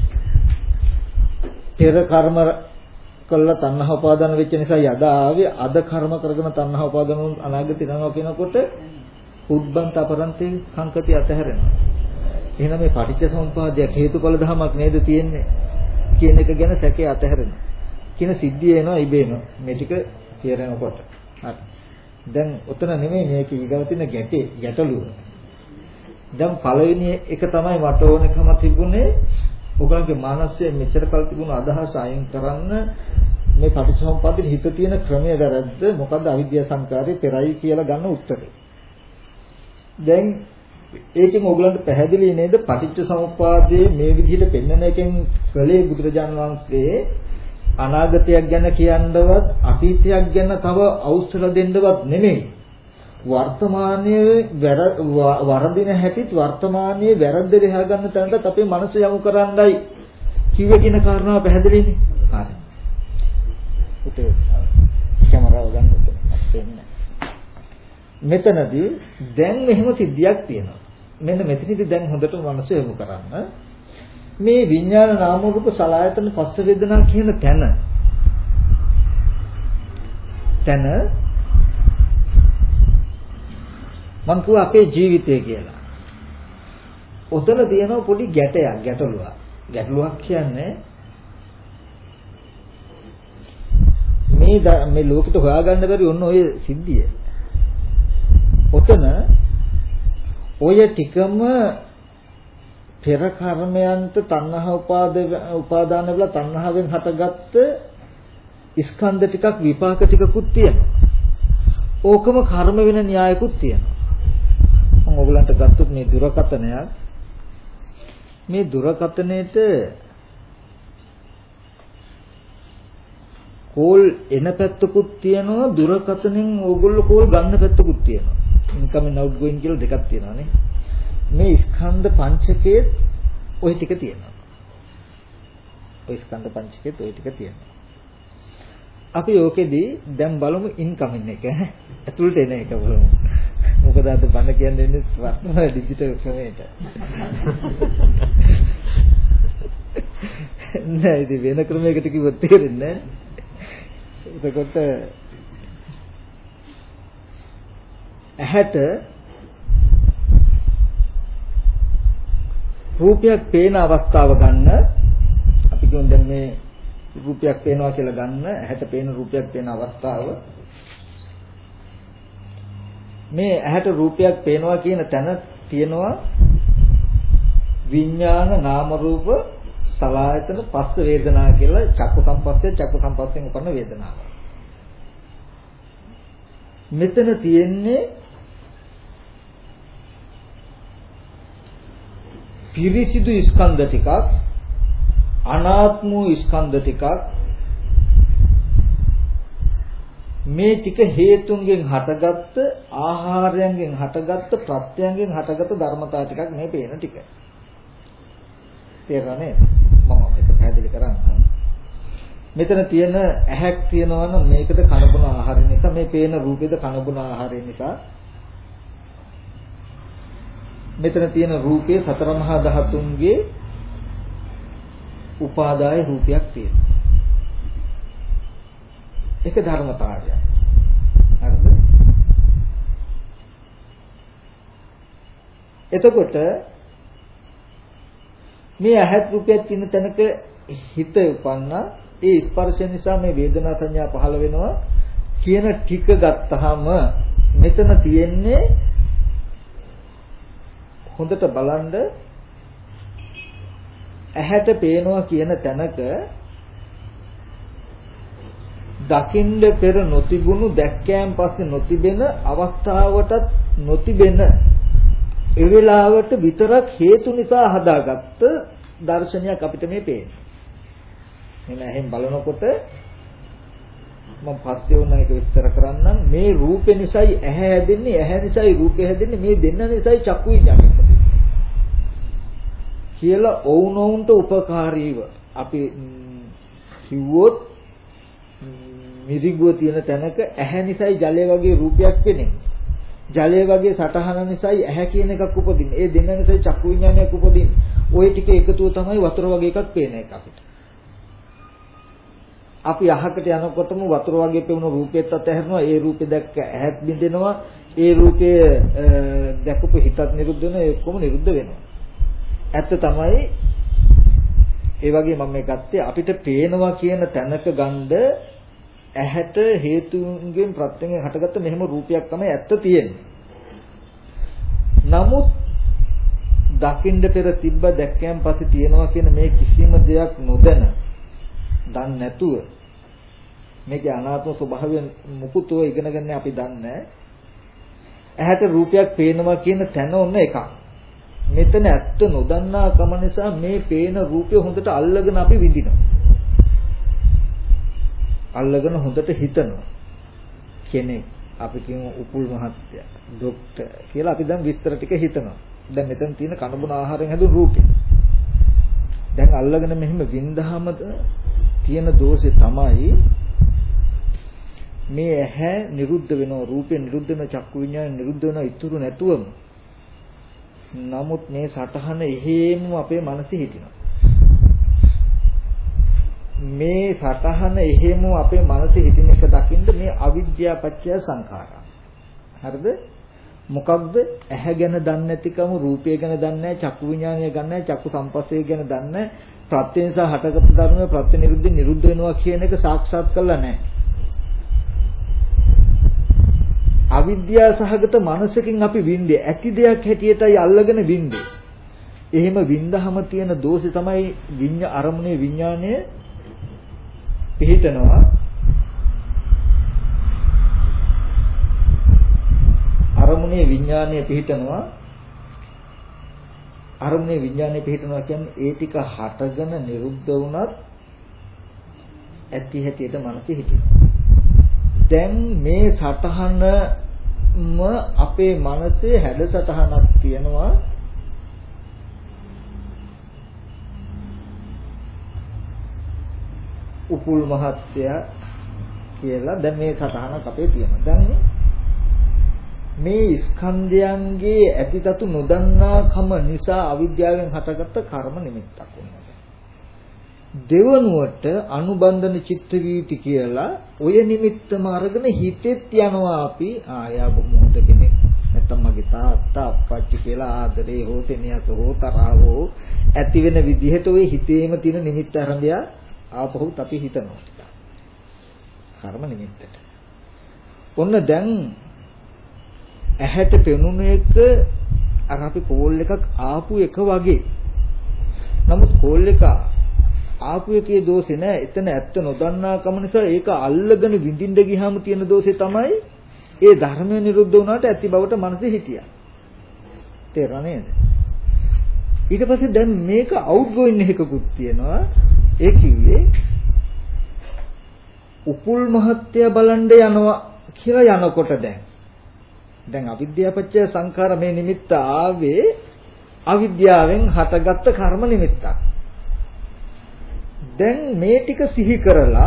පෙර කර්ම කළා තණ්හා උපාදාන වෙච්ච නිසා යද ආවේ අද කර්ම කරගෙන තණ්හා උපාදාන වුණ අනාගතය යනවා කියනකොට උද්බන්ත අපරන්තේ සංකතිය අතහැරෙනවා. එහෙනම් මේ පටිච්ච සමුප්පාදයක් හේතුඵල ධමයක් නේද තියෙන්නේ කියන එක ගැන සැකේ අතහැරෙනවා. කියන සිද්ධිය එනවා ඉබේනවා. මේ ටික කියනකොට. හරි. දැන් උතන නෙමෙයි මේක ඊගව තියෙන ගැටේ ගැටලුව. දැන් පළවෙනි එක තමයි මට ඕනකම තිබුණේ ඔයගොල්ලන්ගේ මානසයේ මෙච්චර කල් තිබුණු අදහස අයින් කරන්න මේ පටිච්චසමුප්පාදේ හිත තියෙන ක්‍රමය වැරද්ද මොකද්ද අවිද්‍යා සංකාරේ පෙරයි කියලා ගන්න උත්තරේ. දැන් ඒකෙන් ඔයගොල්ලන්ට පැහැදිලි නේද පටිච්චසමුප්පාදයේ මේ විදිහට පෙන්වන එකෙන් කලේ බුදුරජාණන් වහන්සේ අනාගතයක් ගැන කියන්නවත් අතීතයක් ගැන තව අවසර දෙන්නවත් නෙමෙයි වර්තමානයේ වරදින හැටිත් වර්තමානයේ වැරද්ද දෙහා ගන්න තැනට අපේ මනස යොමු කරන්නයි කිව්වේ කියන කාරණාව පැහැදිලිනේ. හරි. උතේ කැමරාව ගන්න දෙන්න. මෙතනදී දැන් මෙහෙම සිද්ධියක් තියෙනවා. මෙන්න මෙතනදී දැන් හොඳට මනස යොමු කරන්න. මේ විඥාන නාම රූප සලආයතන පස්ස වේදනා කියන තැන තැන මම කිව්වා අපේ ජීවිතය කියලා. ඔතන තියෙන පොඩි ගැටයක් ගැටලුවක්. ගැටලුවක් කියන්නේ මේ මේ ලෝකෙට හොයාගන්න බැරි ඔන්න ඔය සිද්ධිය. ඔතන ඔය ටිකම පෙර කර්මයන්ට තණ්හා උපාද උපාදාන වල තණ්හාවෙන් හටගත්ත ස්කන්ධ ටිකක් විපාක ටිකකුත් තියෙනවා. ඕකම කර්ම වෙන න්‍යායකුත් තියෙනවා. මම ඔයගලන්ට ගත්තොත් මේ දුරකතනයක් මේ දුරකතනෙට කෝල් එන පැත්තකුත් තියෙනවා දුරකතනෙන් ඕගොල්ලෝ කෝල් ගන්න පැත්තකුත් තියෙනවා. ඉන්කමින් අවුට් ගෝයින් කියලා දෙකක් තියෙනවා නේ. මේ ස්කන්ධ පංචකයේ ওই ටික තියෙනවා. ওই ස්කන්ධ පංචකයේ ওই ටික තියෙනවා. අපි ඕකෙදී දැන් බලමු ඉන්කමින් එක. ඇතුළට එන එක බලමු. මොකද අද බණ කියන්නේ ඉන්නේ ඩිජිටල් ක්‍රමයට. නෑ ඉතින් වෙන ක්‍රමයකට කිව්වොත් තේරෙන්නේ නෑ. එතකොට ඇහැට රූපයක් පේන අවස්ථාව ගන්න අපි කියමු දැන් මේ රූපයක් පේනවා කියලා ගන්න ඇහැට පේන රූපයක් පේන අවස්ථාව මේ ඇහැට රූපයක් පේනවා කියන තැන තියෙනවා විඥාන නාම රූප සලආයතන පස්ස වේදනා කියලා චක්කු සම්පස්සේ චක්කු සම්පස්යෙන් උපන්න වේදනාව. මෙතන තියෙන්නේ පිරිසිදු ස්කන්ධ ටිකක් අනාත්ම ස්කන්ධ ටිකක් මේ ටික හේතුන්ගෙන් හටගත්ත ආහාරයෙන් හටගත්ත ප්‍රත්‍යයෙන් හටගත්ත ධර්මතා ටිකක් මේ පේන ටික. තේරෙන්නේ මම මේක පැහැදිලි කරන්නම්. මෙතන තියෙන ඇහැක් තියෙනවා නම් මේකද කනබුන ආහාරය නිසා මේ පේන රූපෙද කනබුන ආහාරය නිසා මෙතන තියෙන රූපයේ සතර මහා ධාතුන්ගේ උපාදාය රූපයක් තියෙනවා. ඒක ධර්මතාවය. හරිද? එතකොට මේ ඇහත් රූපයක් තියෙන තැනක හිත උපන්නා ඒ ස්පර්ශ නිසා මේ වේදනා සංඥා පහළ වෙනවා කියන ටික ගත්තාම මෙතන තියෙන්නේ හොඳට බලන්න ඇහැට පේනවා කියන තැනක දකින්න පෙර නොතිබුණු දැක්කයන් පස්සේ නොතිබෙන අවස්ථාවටත් නොතිබෙන ඒ වෙලාවට විතරක් හේතු නිසා හදාගත්ත දර්ශනයක් අපිට මේ පේන්නේ. මෙන්න එහෙන් බලනකොට මම පස්සේ වුණා එක විස්තර කරන්නම් මේ රූපේ නිසායි ඇහැ හැදෙන්නේ ඇහැ නිසායි රූපේ හැදෙන්නේ මේ දෙන්න නිසායි චක්කු විඤ්ඤාණය කියලා ඔවුනොවුන්ට උපකාරීව අපි කිව්වොත් මිරිගුව තියෙන තැනක ඇහැ නිසායි ජලය වගේ රූපයක් වෙන්නේ. ජලය වගේ සටහන නිසායි ඇහැ කියන එකක් උපදින්නේ. ඒ දෙන්න නිසායි චක්කු විඤ්ඤාණයක් උපදින්නේ. ওই ටික එකතුව තමයි වතුර වගේ එකක් පේන එක අපිට. අපි අහකට යනකොටම වතුර වගේ පෙවුණු රූපෙත් අතහැරනවා. ඒ රූපේ දැක්ක ඇහත් බින්දෙනවා. ඒ රූපේ දැකපු හිතත් නිරුද්ධ වෙනවා. ඒ ඔක්කොම නිරුද්ධ වෙනවා. ඇත්ත තමයි ඒ වගේ මම මේ ගත්තේ අපිට පේනවා කියන තැනක ගන්න ඇහැට හේතුන්ගෙන් ප්‍රත්‍යයෙන් හටගත්ත මෙහෙම රූපයක් තමයි ඇත්ත තියෙන්නේ. නමුත් දකින්න පෙර තිබ්බ දැක්කයන් පස්සේ තියෙනවා කියන මේ කිසිම දෙයක් නොදැන දන්නේ නැතුව මේකේ අනාත්ම ස්වභාවය මුකුතෝ ඉගෙන ගන්න අපි දන්නේ ඇහැට රූපයක් පේනවා කියන තැන ඔන්න එකක්. මෙතන ඇත්ත නොදන්නා කම නිසා මේ පේන රූපය හොඳට අල්ලගෙන අපි විඳිනවා. අල්ලගෙන හොඳට හිතනවා. කෙනෙක් අපි කියමු උපුල් මහත්තයා, ડોක්ටර් කියලා අපි දැන් විස්තර ටික හිතනවා. දැන් මෙතන තියෙන කනබුන ආහාරයෙන් හැදුණු රූපේ. දැන් අල්ලගෙන මෙහෙම විඳහම තියෙන දෝෂේ තමයි මේ ඇහැ නිරුද්ධ වෙනවා, රූපේ නිරුද්ධ වෙනවා, චක්කු විඤ්ඤාණය නිරුද්ධ වෙනවා ඉතුරු නැතුවම. නමුත් මේ සටහන එහෙම අපේ මනසේ හිටිනවා. මේ සටහන එහෙම අපේ මනසේ හිටින එක දකින්න මේ අවිද්‍යාව පත්‍ය සංඛාරා. හරිද? මොකක්ද? ඇහැ ගැන දන්නේ නැතිකම, රූපය ගැන දන්නේ නැහැ, චක්කු විඤ්ඤාණය ගැන නැහැ, චක්කු සම්පස්සේ ගැන දන්නේ නැහැ, ප්‍රත්‍ය නිසා හටගත් ධර්මය ප්‍රත්‍ය නිරුද්ධ නිරුද්ධ වෙනවා කියන එක සාක්ෂාත් කරලා නැහැ. අවිද්‍යාව සහගත මනසකින් අපි විඳේ ඇති දෙයක් හැටියටයි අල්ලගෙන විඳේ. එහෙම විඳහම තියෙන දෝෂය තමයි විඤ්ඤා අරමුණේ විඥාණය පිහිටනවා. අරමුණේ විඥානය පිහිටනවා. අරමුණේ විඥානය පිහිටනවා කියන්නේ ඒ ටික හටගෙන නිරුද්ධ වුණත් ඇති හැටියට මනස හිටිනවා. දැන් මේ සතහනම අපේ මනසේ හැඩසටහනක් තියෙනවා. උපුල් මහත්තයා කියලා දැන් මේ සතහනක් අපේ තියෙනවා. දැන් මේ ස්කන්ධයන්ගේ ඇතිතතු නොදන්නාකම නිසා අවිද්‍යාවෙන් හටගත්ත කර්ම නිමිත්තක් වෙනවා. දෙවනුවට අනුබන්ධන චිත්ත වීති කියලා ඔය නිමිත්තම අරගෙන හිතෙත් යනවා අපි ආයා මොහොත කෙනෙක් නැත්තම් මගේ තාත්තා අප්පච්චි කියලා ආදරේ හෝ තෙනියක හෝ තරහ හෝ ඇති වෙන විදිහට ඔය හිතේම තියෙන නිමිත්ත ආරම්භය ආපහුත් අපි හිතනවා. කර්ම නිමිත්තට. ඔන්න දැන් ඇහැට පෙනුන එක අර අපි කෝල් එකක් ආපු එක වගේ. නමුත් කෝල් එක ආපු එකේ දෝෂේ නෑ. එතන ඇත්ත නොදන්නා කම නිසා ඒක අල්ලගෙන විඳින්න ගියාම තියෙන දෝෂේ තමයි ඒ ධර්මය නිරුද්ධ වුණාට ඇති බවට මනසේ හිටියා. තේරුණා නේද? ඊට පස්සේ දැන් මේක අවුට් ගෝයින් එකකුත් තියෙනවා. ඒ කිව්වේ උපුල් මහත්ය බලන්න යනවා කියලා යනකොට දැන් දැන් අවිද්‍යාපච්චය සංඛාර මේ නිමිත්ත ආවේ අවිද්‍යාවෙන් හටගත්ත කර්ම නිමිත්තක්. දැන් මේ ටික සිහි කරලා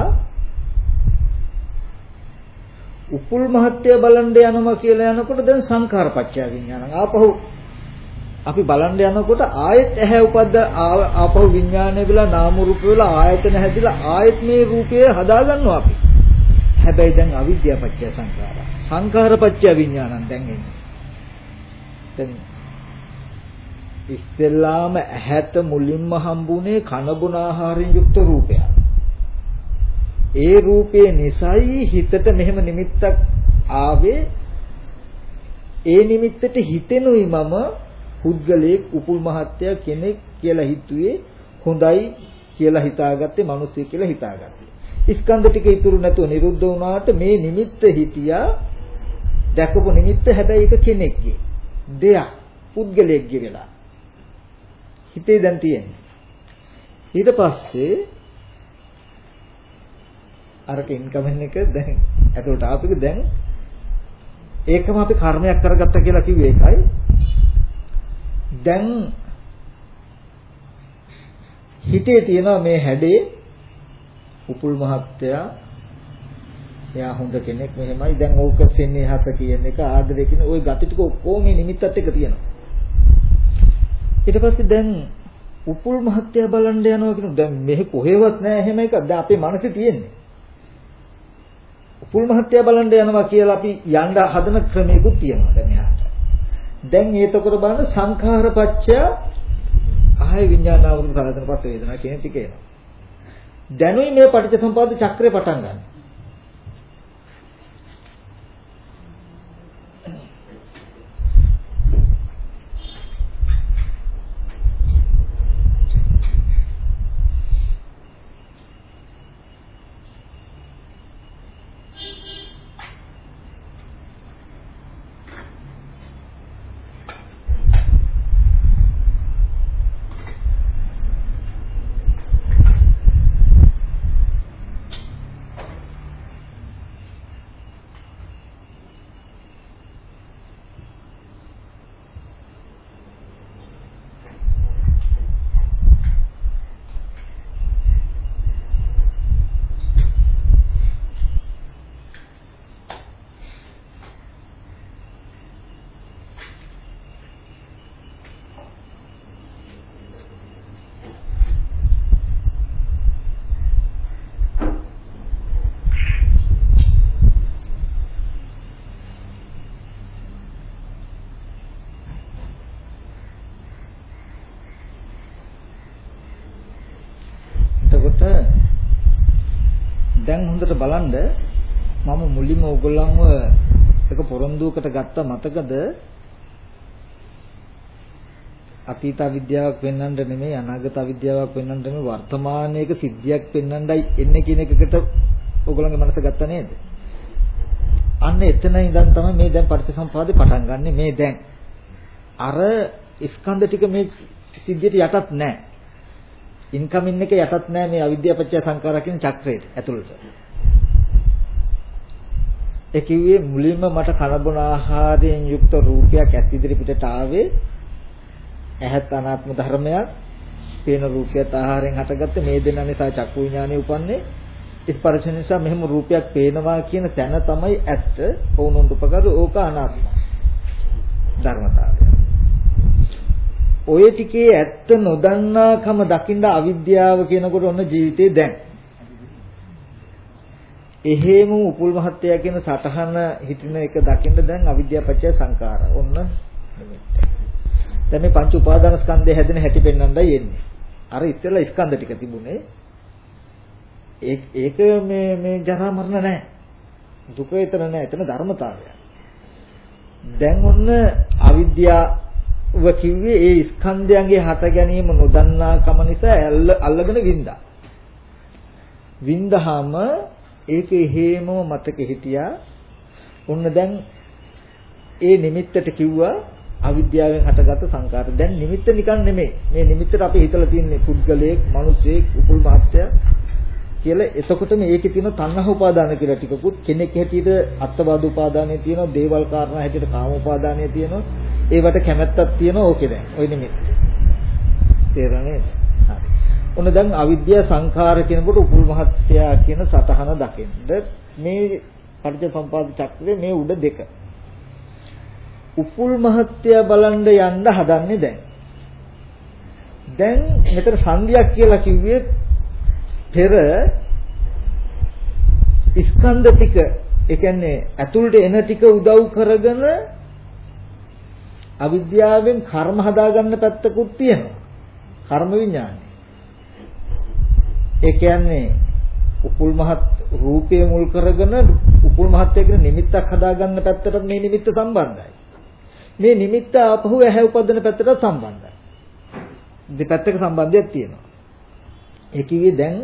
උපුල් මහත්ය බලන්න යනවා කියලා යනකොට දැන් සංඛාරපච්චය විඥානං ආපහු අපි බලන්න යනකොට ආයෙත් ඇහැ උපද්ද ආපහු විඥානය වෙලා නාම රූප වෙලා ආයතන හැදිලා ආයෙත් මේ රූපය හදා ගන්නවා අපි. හැබැයි දැන් අවිද්‍යාපච්චය සංඛාර. සංඛාරපච්චය විඥානං දැන් එන්නේ. දැන් ඉස්සෙල්ලාම ඇහැට මුලින්ම හම්බුනේ කන බොන ආහාරයෙන් යුක්ත රූපයක්. ඒ රූපේ නිසයි හිතට මෙහෙම නිමිත්තක් ආවේ. ඒ නිමිත්තට හිතෙනුයි මම පුද්ගලයෙක් උපුල් මහත්තයා කෙනෙක් කියලා හිතුවේ හොඳයි කියලා හිතාගත්තේ මිනිස්සු කියලා හිතාගත්තේ. ස්කන්ධ ටික ඉතුරු නැතුව නිරුද්ධ වුණාට මේ නිමිත්ත හිටියා දැකපු නිමිත්ත හැබැයි ඒක කෙනෙක්ගේ දෙයක් පුද්ගලයෙක්ගේ වෙලා හිතේ දැන් තියෙන්නේ. ඊට පස්සේ අරක ඉන්කමෙන් එක දැන් ඇතුළට ආපෙක දැන් ඒකම අපි කර්මයක් කරගත්තා කියලා කිව්වේ ඒකයි. දැන් හිතේ තියෙනවා මේ හැඩේ උපුල් මහත්තයා එයා හොඳ කෙනෙක් මෙහෙමයි දැන් ඕක සෙන්නේ හත කියන එක ආදරේ කියන ওই gati ටික ඔක්කොම මේ නිමිත්තත් එක්ක තියෙනවා. ඊට පස්සේ දැන් උපුල් මහත්තයා බලන්න යනවා කියන දැන් මෙහෙ කොහෙවත් නැහැ එහෙම එකක් දැන් අපේ මනසේ තියෙන්නේ. උපුල් මහත්තයා බලන්න යනවා කියලා අපි යන්න හදන ක්‍රමයකුත් තියෙනවා දැන් එහාට. දැන් ඒතකොට බලන්න සංඛාරපච්චය ආය විඥානාවෘත සලදන පස්ස වේදනා කියන ටික එනවා. දැනුයි මේ පටිච්චසමුප්පාද චක්‍රය පටන් ගන්න. දැන් හොඳට බලන්න මම මුලින්ම ඕගොල්ලන්ව එක පොරොන්දුවකට ගත්ත මතකද අතීත විද්‍යාවක් පෙන්වන්න නෙමෙයි අනාගත විද්‍යාවක් පෙන්වන්න නෙමෙයි වර්තමානයේක සිද්ධියක් පෙන්වන්නයි එන්නේ කියන එකකට ඕගොල්ලන්ගේ මනස ගත්තා නේද? අන්න එතන ඉඳන් තමයි මේ දැන් පටිච්චසමුපාදේ පටන් ගන්නෙ. මේ දැන් අර ස්කන්ධ ටික මේ සිද්ධියට යටත් නැහැ. ඉන්කමින් එක යටත් නැහැ මේ අවිද්‍යාව පත්‍ය සංඛාරා කියන චක්‍රයට ඇතුළට. ඒ කිව්වේ මුලින්ම මට කනබුන ආහාරයෙන් යුක්ත රූපයක් ඇත් ඉදිරි පිටට ආවේ ඇහත් අනාත්ම ධර්මයක් පේන රූපයත් ආහාරයෙන් හටගත්ත මේ දෙන්න නිසා චක්කු විඥානය උපන්නේ ස්පර්ශ නිසා මෙහෙම රූපයක් පේනවා කියන තැන තමයි ඇත්ත වුණොත් උපකාර ඕක අනාත්ම ධර්මතාවය. ඔය ටිකේ ඇත්ත නොදන්නාකම දකින්න අවිද්‍යාව කියනකොට ඔන්න ජීවිතේ දැන් එහෙම උපුල් මහත්ය කියන සටහන හිටින එක දකින්න දැන් අවිද්‍යාව පත්‍ය සංඛාර ඔන්න දැන් මේ පංච උපාදාන ස්කන්ධය හැදෙන හැටි පෙන්වන්නයි එන්නේ. අර ඉස්සෙල්ලා ස්කන්ධ ටික තිබුණේ ඒක මේ මේ ජරා මරණ නැහැ. දුක එතන නැහැ. එතන ධර්මතාවය. දැන් ඔන්න අවිද්‍යාව කිව්වේ ඒ ස්කන්ධයන්ගේ හට ගැනීම නොදන්නාකම නිසා අල්ලගෙන වින්දා. වින්දාම ඒක හේමම මතක හිටියා. ඔන්න දැන් ඒ නිමිත්තට කිව්වා අවිද්‍යාවෙන් හටගත්ත සංකාර. දැන් නිමිත්ත නිකන් නෙමෙයි. මේ නිමිත්තට අපි හිතලා තියන්නේ පුද්ගලයෙක්, මිනිසෙක්, උපුල් මහත්ය කියලා. එතකොට මේකේ තියෙන තණ්හා උපාදාන කියලා ටිකකුත් කෙනෙක් හැටියට අත්වාද උපාදානය තියෙනවා, දේවල් කාරණා හැටියට කාම උපාදානය තියෙනවා. ඒවට කැමැත්තක් තියෙනවා ඕකේ දැන්. ওই නිමිත්ත. තේරෙන්නේ? හරි. ඔන්න දැන් අවිද්‍යා සංඛාර කියනකොට උපුල් මහත්ය කියන සතහන දකින්න මේ පටිච්චසමුපාද චක්‍රයේ මේ උඩ දෙක. උපුල් මහත්ය බලන්න යන්න හදන්නේ දැන්. දැන් මෙතන සංධියක් කියලා කිව්වේ පෙර ස්කන්ධ ටික, ඒ කියන්නේ ඇතුළට එන ටික උදව් කරගෙන අවිද්‍යාවෙන් කර්ම හදාගන්න පැත්තකුත් තියෙනවා. කර්ම විඥානය. ඒ කියන්නේ උපුල් මහත් රූපය මුල් කරගෙන උපුල් මහත්ය කියන නිමිත්තක් හදාගන්න පැත්තට මේ නිමිත්ත සම්බන්ධයි. මේ නිමිත්ත ආපහු ඇහැ උපදින පැත්තට සම්බන්ධයි. දෙපැත්තක සම්බන්ධයක් තියෙනවා. ඒ කිව්වේ දැන්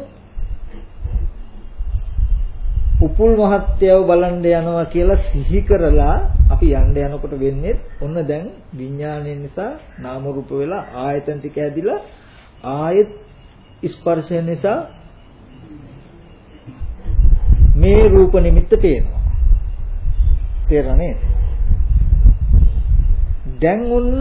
උපුල් මහත්යව බලන්න යනවා කියලා සිහි කරලා අපි යන්න යනකොට වෙන්නේ ඔන්න දැන් විඥානය නිසා නාම රූප වෙලා ආයතන ටික ඇදිලා ආයෙත් ස්පර්ශය නිසා මේ රූප නිමිත්ත පේනවා. තේරෙන්නේ? දැන් ඔන්න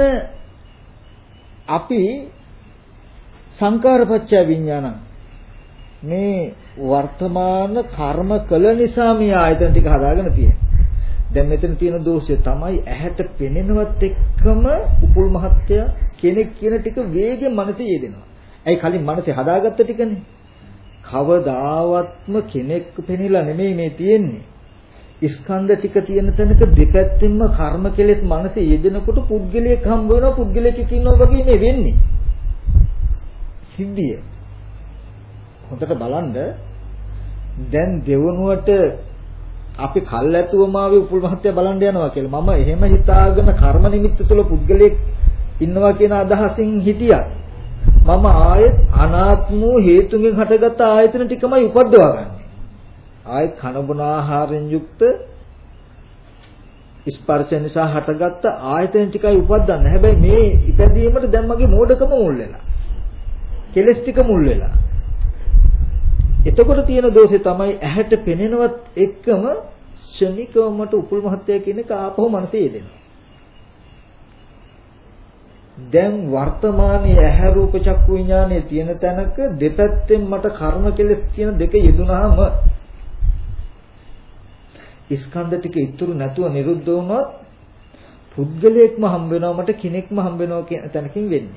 අපි සංකාරපච්චය විඥානං මේ වර්තමාන කර්ම කළ නිසා මේ ආයතන ටික හදාගෙන තියෙනවා. දැන් මෙතන තියෙන දෝෂය තමයි ඇහැට පෙනෙනවත් එක්කම උපුල් මහත්ය කෙනෙක් කියන ටික වේගෙන් මනසේ යෙදෙනවා. ඇයි කලින් මනසේ හදාගත්ත ටිකනේ. කවදාවත්ම කෙනෙක් පෙනිලා නෙමෙයි මේ තියෙන්නේ. ස්කන්ධ ටික තියෙන තැනක දෙපැත්තෙන්ම කර්ම කෙලෙස් මනසේ යෙදෙනකොට පුද්ගලයෙක් හම්බ වෙනවා, පුද්ගලයෙක් ඉන්නවා වගේ මේ වෙන්නේ. සිද්ධිය. හොඳට බලන්න දැන් දෙවනුවට අපි කල්ැතුවම ආවේ උපුල් මහත්ය බලන්න යනවා කියලා. මම එහෙම හිතාගෙන කර්ම නිමිත්ත තුළ පුද්ගලයෙක් ඉන්නවා කියන අදහසින් හිටියා. මම ආයෙත් අනාත්ම වූ හේතුන්ගෙන් හටගත්ත ආයතන ටිකමයි උපද්දවා ගන්න. ආයෙත් කනබුන ආහාරයෙන් යුක්ත ස්පර්ශ නිසා හටගත්ත ආයතන ටිකයි උපද්දන්න. හැබැයි මේ ඉපැදීමට දැන් මගේ මෝඩකම මුල් වෙලා. කෙලස් ටික මුල් වෙලා. එතකොට තියෙන දෝෂේ තමයි ඇහැට පෙනෙනවත් එක්කම ශනිකවමට උපුල් මහත්ය කියන එක ආපහු මනසේ යෙදෙනවා. දැන් වර්තමානයේ ඇහැ රූප චක්කු විඥානයේ තියෙන තැනක දෙපැත්තෙන් මට කර්ම කෙලස් කියන දෙක යෙදුනහම ස්කන්ධ ටික ඉතුරු නැතුව නිරුද්ධ වුණොත් පුද්ගලයෙක්ම හම්බ වෙනවා, මට කෙනෙක්ම හම්බ වෙනවා කියන තැනකින් වෙන්නේ.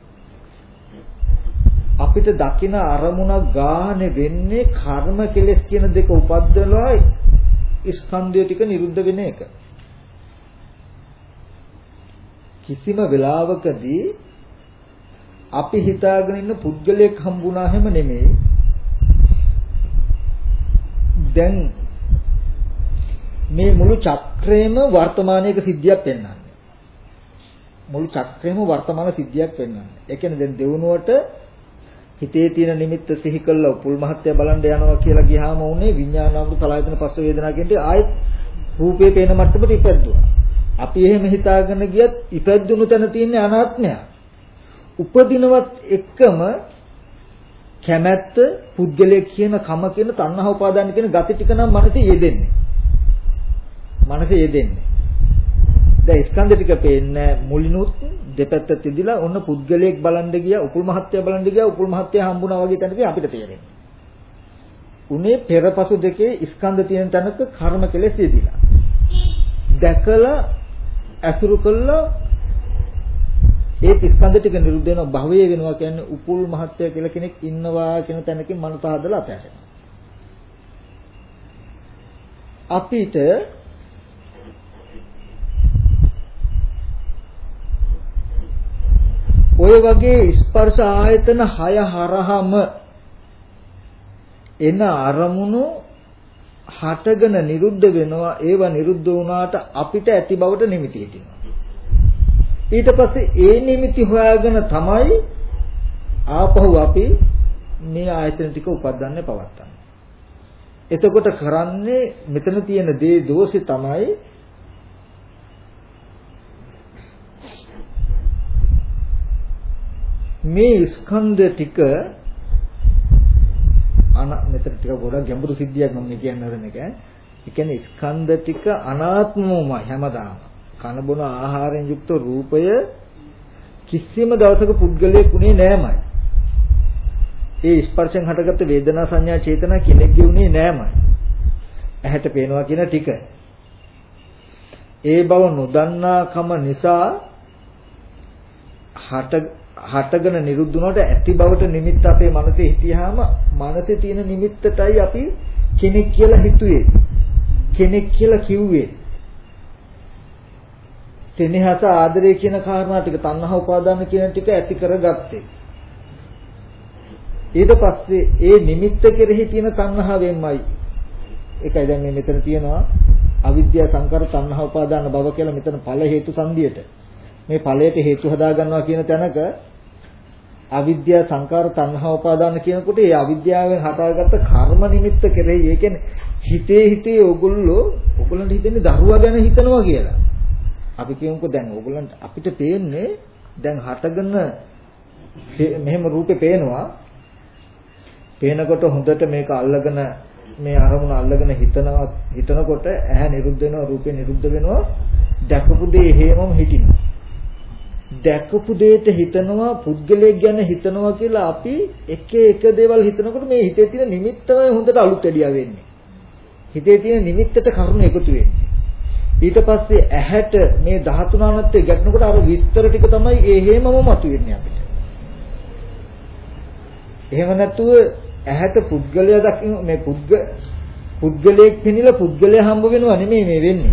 අපිට දකින අරමුණක් ගානේ වෙන්නේ කර්ම කෙලස් කියන දෙක උපද්දලා ස්කන්ධය ටික නිරුද්ධ වෙන එක. කිසිම වෙලාවකදී අපි හිතාගෙන ඉන්න පුද්ගලයෙක් හම්බුණා හැම නෙමෙයි. දැන් මේ මුළු චක්‍රයේම වර්තමානයේක සිද්ධියක් පෙන්වන්නේ. මුළු චක්‍රයේම වර්තමාන සිද්ධියක් පෙන්වන්නේ. ඒ කියන්නේ දැන් දෙවනුවට හිතේ තියෙන නිමිත්ත සිහි කළා උපුල් මහත්ය බලන්න යනවා කියලා ගියාම උනේ විඥානාමෘත සලආයතන පස්ස වේදනා කියන්නේ ආයෙත් රූපේ පේන මට්ටමට ඉපැද්දුවා. අපි එහෙම හිතාගෙන ගියත් ඉපැද්දුණු තැන තියෙන අනාත්මය. උපදිනවත් එක්කම කැමැත්ත, පුද්ගලයේ කියන කම කියන තණ්හා උපාදාන කියන gati ටික නම් මනසේ යෙදෙන්නේ. මනසේ යෙදෙන්නේ. දැන් ස්කන්ධ ටික පේන්නේ මුලිනුත් දෙපැත්ත තිදිලා ඔන්න පුද්ගලයෙක් බලන්න ගියා, උපුල් මහත්තයා බලන්න ගියා, උපුල් මහත්තයා හම්බුණා වගේ තැනදී අපිට තේරෙන්නේ. උනේ පෙරපසු දෙකේ ස්කන්ධ තියෙන තැනක කර්ම කෙලෙස් යෙදිලා. දැකලා අසුරු කළා ඒ ස්කන්ධ ටික නිරුද්ධ වෙනවා භවය වෙනවා කියන්නේ උපුල් මහත්ය කියලා කෙනෙක් ඉන්නවා කියන තැනකින් මනස හදලා අපහැරෙනවා. අපිට ඔය වගේ ස්පර්ශ ආයතන හය හරහම එන අරමුණු හටගෙන නිරුද්ධ වෙනවා. ඒවා නිරුද්ධ වුණාට අපිට ඇති බවට නිමිති හිටිනවා. ඊට පස්සේ ඒ නිමිති හොයාගෙන තමයි ආපහු අපි මේ ආයතන ටික උපදින්නේ පවත්තන්නේ. එතකොට කරන්නේ මෙතන තියෙන දේ දෝෂේ තමයි මේ ස්කන්ධ ටික අන මෙතන ටික ගොඩක් ගැඹුරු සිද්ධියක් මම කියන්න හදන එක. ඒ කියන්නේ ස්කන්ධ ටික අනාත්මවමයි හැමදාම. කන බොන ආහාරයෙන් යුක්ත රූපය කිසිම දවසක පුද්ගලයෙක් උනේ නෑමයි. ඒ ස්පර්ශයෙන් හටගත්ත වේදනා සංඥා චේතනා කෙනෙක්ගේ උනේ නෑමයි. ඇහැට පේනවා කියන ටික. ඒ බව නොදන්නාකම නිසා හට හටගෙන නිරුද්ධ වුණාට ඇති බවට නිමිත්ත අපේ මනසේ හිටියාම මනසේ තියෙන නිමිත්තටයි අපි කෙනෙක් කියලා හිතුවේ. කෙනෙක් කියලා කිව්වේ. තෙනහස ආදරය කියන කාරණා ටික තණ්හා උපාදාන කියන ටික ඇති කරගත්තේ. ඊට පස්සේ ඒ නිමිත්ත කෙරෙහි තියෙන තණ්හාවෙන්මයි. ඒකයි දැන් මේ මෙතන තියෙනවා අවිද්‍යා සංකාර තණ්හා උපාදාන භව කියලා මෙතන ඵල හේතු සංදියට. මේ ඵලයට හේතු හදා ගන්නවා කියන තැනක අවිද්‍යා සංකාර තණ්හා උපාදාන කියනකොට ඒ අවිද්‍යාවෙන් හටාගත්ත කර්ම නිමිත්ත කෙරෙහි ඒ කියන්නේ හිතේ හිතේ ඕගොල්ලෝ ඕගොල්ලන්ට හිතෙන්නේ දරුවා ගැන හිතනවා කියලා. අපි කියමුකෝ දැන් ඕගොල්ලන්ට අපිට පේන්නේ දැන් හටගෙන මෙහෙම රූපේ පේනවා. පේනකොට හොඳට මේක අල්ලගෙන මේ අරමුණ අල්ලගෙන හිතනවා හිතනකොට ඇහැ නිරුද්ධ වෙනවා රූපේ නිරුද්ධ වෙනවා දැකපු දේ හේමම හිටිනවා. දැකපු දෙයට හිතනවා පුද්ගලයෙක් ගැන හිතනවා කියලා අපි එක එක දේවල් හිතනකොට මේ හිතේ තියෙන නිමිත්ත තමයි හොඳට අලුත් එළියා වෙන්නේ. හිතේ තියෙන නිමිත්තට කරුණ එකතු වෙන්නේ. ඊට පස්සේ ඇහැට මේ ධාතු නානත්වයේ ගැටෙනකොට අර විස්තර ටික තමයි ඒ හේමම මතුවෙන්නේ අපිට. එහෙම නැතුව ඇහැට පුද්ගලයා දකින්න මේ පුද්ග පුද්ගලයෙක් පිනිලා පුද්ගලයා හම්බ වෙනවා නෙමෙයි මේ වෙන්නේ.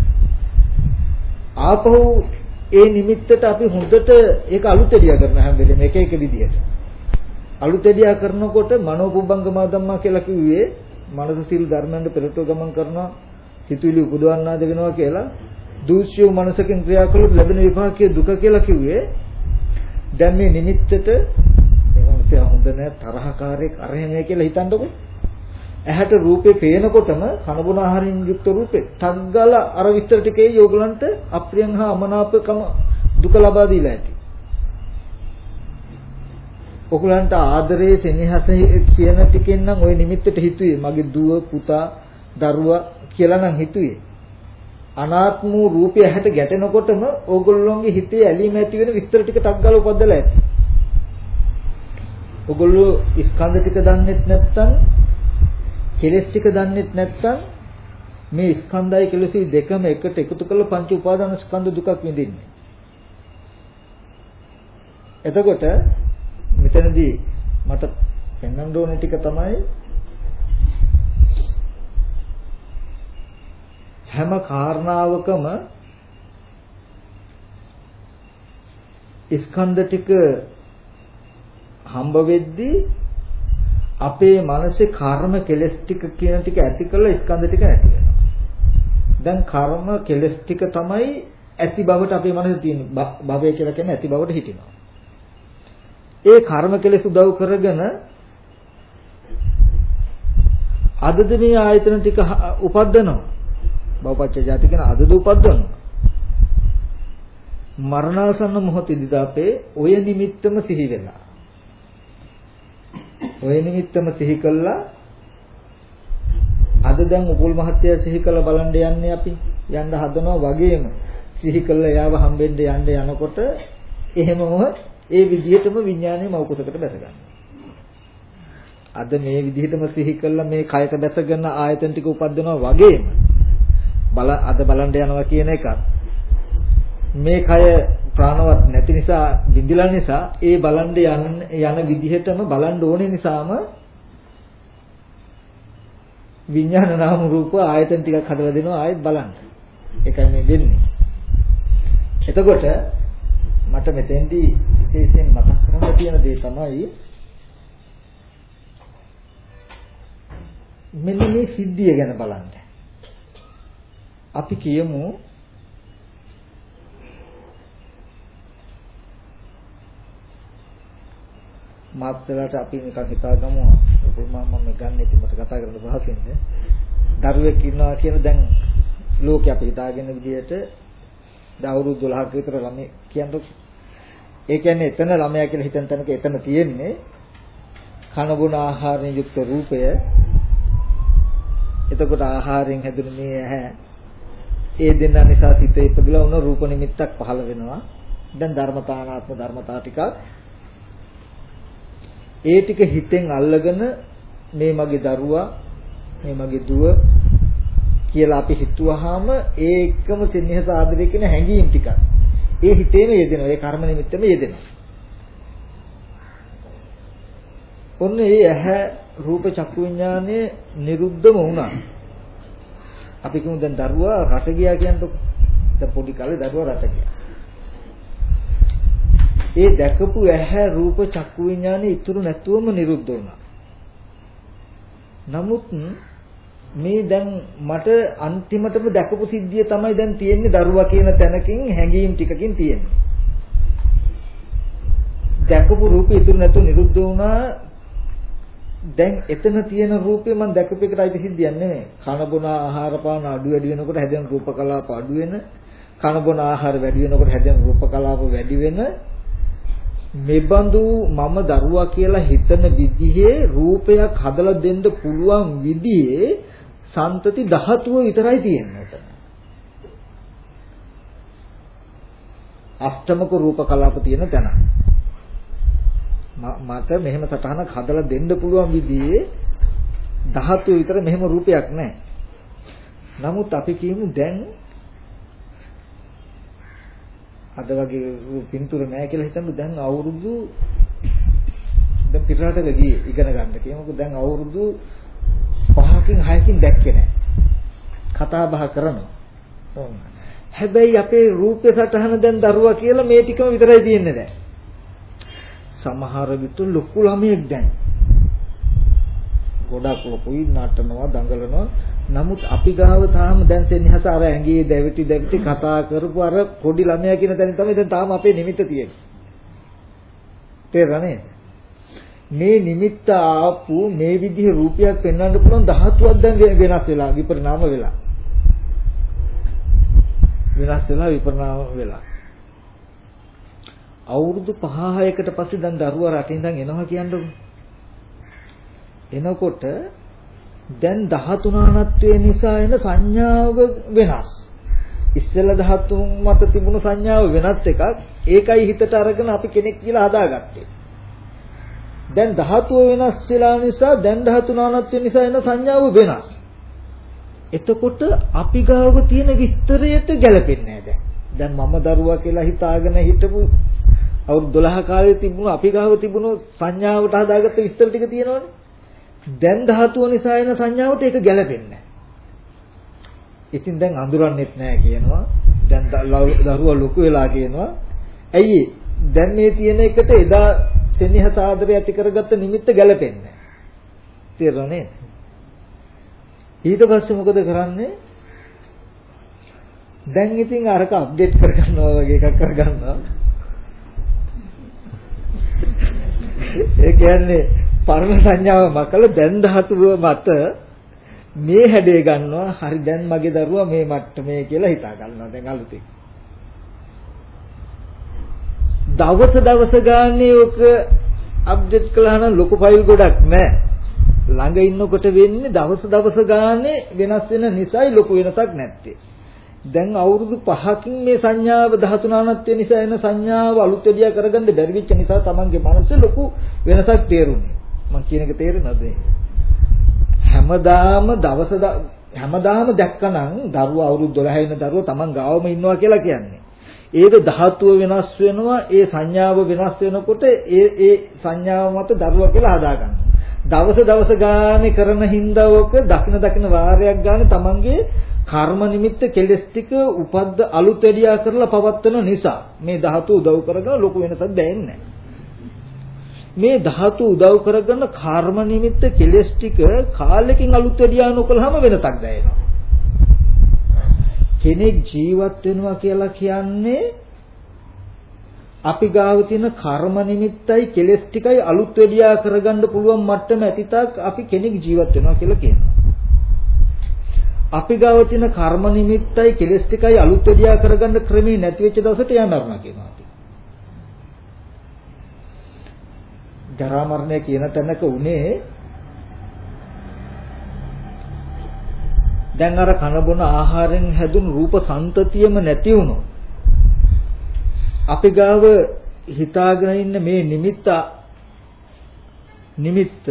ආපහු ඒ නිමිත්තට අපි හොඳට ඒක අලුත් එළියා කරන හැම වෙලේම එක එක විදියට. අලුත් එළියා කරනකොට මනෝපුබ්බංගම ධම්මා කියලා කිව්වේ මනස සිල් ධර්මයන්ට පෙරටුව ගමන් කරනවා සිතුවිලි උපදවන්නාද වෙනවා කියලා දූෂ්‍ය මනසකින් ක්‍රියා කළොත් ලැබෙන විපාකයේ දුක කියලා කිව්වේ. දැන් මේ නිමිත්තට මේ මනස හොඳ නැහැ තරහකාරයෙක් අරහෙමයි කියලා හිතන්නකො. ඇහැට රූපේ පේනකොටම කනබුන ආහාරයෙන් යුක්ත රූපේ තග්ගල අර විස්තර ටිකේ යෝගලන්ට අප්‍රියං හා අමනාපකම දුක ලබා දීලා ඇති. ඔගලන්ට ආදරේ සෙනෙහස කියන ටිකෙන් නම් ওই නිමිත්තට හිතුවේ මගේ දුව පුතා දරුවා කියලා නම් හිතුවේ. අනාත්ම වූ රූපය ඇහැට ගැටෙනකොටම ඕගොල්ලෝගේ හිතේ ඇලීම ඇති වෙන විස්තර ටික තග්ගල උපදලා ඇති. ඔගොල්ලෝ ස්කන්ධ ටික දන්නෙත් නැත්නම් කෙලස් ටික දන්නෙත් නැත්නම් මේ ස්කන්ධය කෙලසි දෙකම එකට එකතු කරලා පංච උපාදාන ස්කන්ධ දුකක් විඳින්නේ. එතකොට මෙතනදී මට පෙන්වන්න ඕන ටික තමයි හැම කාරණාවකම ස්කන්ධ ටික හම්බ වෙද්දී අපේ මනසේ කර්ම කෙලස් ටික කියන ටික ඇති කරලා ස්කන්ධ ටික ඇති වෙනවා. දැන් කර්ම කෙලස් ටික තමයි ඇති බවට අපේ මනසේ තියෙන භවය කියලා කියන්නේ ඇති බවට හිටිනවා. ඒ කර්ම කෙලස් උදව් කරගෙන අදද මේ ආයතන ටික උපද්දනවා. භවපච්චය ජාති කියන අදද උපද්දවනවා. මරණාසන්න මොහොතේදී අපේ ඔය නිමිත්තම සිහි වෙලා. ඔය නිමිත්තම සිහි කළා අද දැන් උපුල් මහත්තයා සිහි කළා බලන්න යන්නේ අපි යන්න හදනවා වගේම සිහි කළා එයාව හම්බෙන්න යන්න යනකොට එහෙමම ඒ විදිහටම විඥානය මෞකසකට බැස ගන්නවා. අද මේ විදිහටම සිහි කළා මේ කයට බැසගෙන ආයතන ටික උපදිනවා වගේම බල අද බලන්න යනවා කියන එකත් මේ කය ප්‍රාණවත් නැති නිසා බිඳිලා නිසා ඒ බලන්න යන යන විදිහටම බලන්න ඕනේ නිසාම විඥාන නාම රූප ආයතන ටිකක් හදලා දෙනවා ආයෙත් බලන්න. ඒකයි මේ වෙන්නේ. එතකොට මට මෙතෙන්දී විශේෂයෙන් මතක් කරගන්න තියෙන දේ තමයි මෙන්න මේ සිද්ධිය ගැන බලන්න. අපි කියමු මාත්‍රාට අපි නිකන් හිතාගමු මම මම ගන්න ඉතින් මට කතා කරන්න පහසුවෙන්ද දරුවෙක් ඉන්නවා කියන දැන් ලෝකේ අපි හිතාගෙන විදියට දවුරුදු දොළහක විතර ළමයි කියන්නේ ඒ කියන්නේ එතන ළමයා කියලා හිතන තැනක එතන තියෙන්නේ කන බොන ආහාරයෙන් යුක්ත රූපය. එතකොට ආහාරයෙන් හැදුණු මේ ඇහැ ඒ දෙන්න නිසා සිත ඉපදලා වුණ රූප නිමිත්තක් පහළ වෙනවා. දැන් ධර්මතානාත්ම ධර්මතා ටිකක් ඒ ටික හිතෙන් අල්ලගෙන මේ මගේ දරුවා මේ මගේ දුව කියලා අපි හිතුවාම ඒ එක්කම සිනහස ආදරය කියන හැඟීම් ටික ඒ හිතේම යෙදෙනවා. ඒ කර්ම නිමිත්තෙම යෙදෙනවා. ඔන්න ඒ ඇහැ රූප චක්කු විඥානයේ නිරුද්ධම වුණා. අපි කියමු දැන් දරුවා රට ගියා කියන්නකො. දැන් පොඩි කාලේ දරුවා රට ගියා. ඒ දැකපු ඇහැ රූප චක්කු විඥානේ ඉතුරු නැතුවම නිරුද්ධ වුණා. නමුත් මේ දැන් මට අන්තිමටම දැකපු සිද්ධිය තමයි දැන් තියෙන්නේ දරුවා කියන තැනකින් හැඟීම් ටිකකින් තියෙන්නේ. දැකපු රූපය ඉතුරු නැතුව නිරුද්ධ වුණා. දැන් එතන තියෙන රූපේ මම දැකපු එකට අයිති සිද්ධියක් නෙමෙයි. කන බොන ආහාර පාන අඩු වැඩි වෙනකොට හැදෙන රූප කලාප අඩු වෙන, කන බොන ආහාර වැඩි වෙනකොට හැදෙන රූප කලාප වැඩි වෙන මෙබඳු මම දරුවා කියලා හිතන විදිහේ රූපයක් හදලා දෙන්න පුළුවන් විදිහේ සන්තති ධාතුව විතරයි තියෙන්නේ. අෂ්ටමක රූප කලාප තියෙන තැන. මට මෙහෙම සටහනක් හදලා දෙන්න පුළුවන් විදිහේ ධාතුව විතර මෙහෙම රූපයක් නැහැ. නමුත් අපි කියමු දැන් අද වගේ පින්තූර නැහැ කියලා හිතමු දැන් අවුරුදු දැන් පිටරටක ගියේ ඉගෙන ගන්න කියමුකෝ දැන් අවුරුදු පහකින් හයකින් දැක්කේ නැහැ. කතා බහ කරනවා. හැබැයි අපේ රූපේ සටහන දැන් දරුවා කියලා මේ ටිකම විතරයි තියෙන්නේ දැන්. සමහර විට ලොකු ළමයෙක් දැන් ගොඩක් ලොකුයි නටනවා දඟලනවා. නමුත් අපි ගාව තාම දැන් සෙනෙහස අර ඇඟේ දැවිටි දැවිටි කතා කරපු අර පොඩි ළමයා කියන තැන තමයි දැන් තාම අපේ නිමිත්ත තියෙන්නේ. තේරෙන්නේ? මේ නිමිත්ත ආපු මේ විදිහේ රූපයක් පෙන්වන්න පුළුවන් ධාතුවක් දැන් වෙනස් වෙලා විපරිණාම වෙලා. වෙනස් වෙලා විපරිණාම වෙලා. අවුරුදු පහ හයකට පස්සේ දැන් දරුවා රටින් ඉඳන් එනවා කියන්නකො. එනකොට දැන් ධාතුනානත්වයේ නිසා එන සංඥාව වෙනස්. ඉස්සෙල්ලා ධාතු මත තිබුණු සංඥාව වෙනස් එකක්. ඒකයි හිතට අරගෙන අපි කෙනෙක් කියලා හදාගත්තේ. දැන් ධාතුව වෙනස් වෙලා නිසා දැන් ධාතුනානත්වය නිසා එන සංඥාව වෙනස්. එතකොට අපි ගාව තියෙන විස්තරයට ගැලපෙන්නේ නැහැ දැන්. දැන් මම දරුවා කියලා හිතාගෙන හිටපු අවුරුදු දොළහ කාලේ තිබුණු අපි ගාව තිබුණු සංඥාවට හදාගත්ත විස්තර ටික තියෙනවනේ. දැන් ධාතුව නිසා එන සංඥාවට ඒක ගැලපෙන්නේ නැහැ. ඉතින් දැන් අඳුරන්නෙත් නැහැ කියනවා. දැන් දරුවා ලොකු වෙලා කියනවා. ඇයි දැන් මේ තියෙන එකට එදා සෙනෙහස ආදරය ඇති කරගත්ත නිමිත්ත ගැලපෙන්නේ නැහැ. තේරුණා නේද? ඊට පස්සේ මොකද කරන්නේ? දැන් ඉතින් අරක අප්ඩේට් කරගන්නවා වගේ එකක් කරගන්නවා. ඒ කියන්නේ පරම සංඥාව මකල දැන් ධාතුව මත මේ හැඩේ ගන්නවා හරි දැන් මගේ දරුවා මේ මට්ටමේ කියලා හිතා ගන්නවා දැන් අලුතෙන්. දවස දවස ගානේ ඔක අප්ඩේට් කළා නම් ලොකු ෆයිල් ගොඩක් නැහැ. ළඟ ඉන්නකොට වෙන්නේ දවස් දවස් ගානේ වෙනස් වෙන නිසායි ලොකු වෙනසක් නැත්තේ. දැන් අවුරුදු පහකින් මේ සංඥාව ධාතු නානත්වය නිසා එන සංඥාව අලුත් එදියා කරගන්න බැරි වෙච්ච නිසා තමන්ගේ මනසේ ලොකු වෙනසක් තේරුනේ. මම කියන එක තේරෙනවද? හැමදාම දවස හැමදාම දැක්කනම් දරුවා අවුරුදු දොළහයි වෙන දරුවා තමන් ගාවම ඉන්නවා කියලා කියන්නේ. ඒක ධාතුව වෙනස් වෙනවා ඒ සංඥාව වෙනස් වෙනකොට ඒ ඒ සංඥාව මත දරුවා කියලා හදාගන්නවා. දවස දවස ගානේ කරන හින්දාවක දකින දකින වාරයක් ගානේ තමන්ගේ කර්ම නිමිත්ත කෙලස් ටික උපද්ද අලුත් එදියා කරලා පවත්වන නිසා මේ ධාතු උදව් කරගෙන ලොකු වෙනසක් දැනෙන්නේ මේ ධාතු උදව් කරගෙන කර්ම නිමිත්ත කෙලස් ටික කාලෙකින් අලුත් එදියා නොකළාම වෙනසක් දැනෙනවා. කෙනෙක් ජීවත් වෙනවා කියලා කියන්නේ අපි ගාව තියෙන කර්ම නිමිත්තයි කෙලස් ටිකයි අලුත් වෙඩියා කරගන්න පුළුවන් මට්ටම ඇතිතාක් අපි කෙනෙක් ජීවත් වෙනවා කියලා කියනවා. අපි ගාව තියෙන කර්ම නිමිත්තයි කෙලස් ටිකයි අලුත් වෙඩියා කරගන්න ක්‍රමී නැති වෙච්ච දවසට යා මරණ කියනවා අපි. ජරා මරණය කියන තැනක උනේ දැන් අර කන බොන ආහාරයෙන් හැදුණු රූප සංතතියම නැති වුණොත් අපි ගාව හිතාගෙන ඉන්න මේ නිමිත්ත නිමිත්ත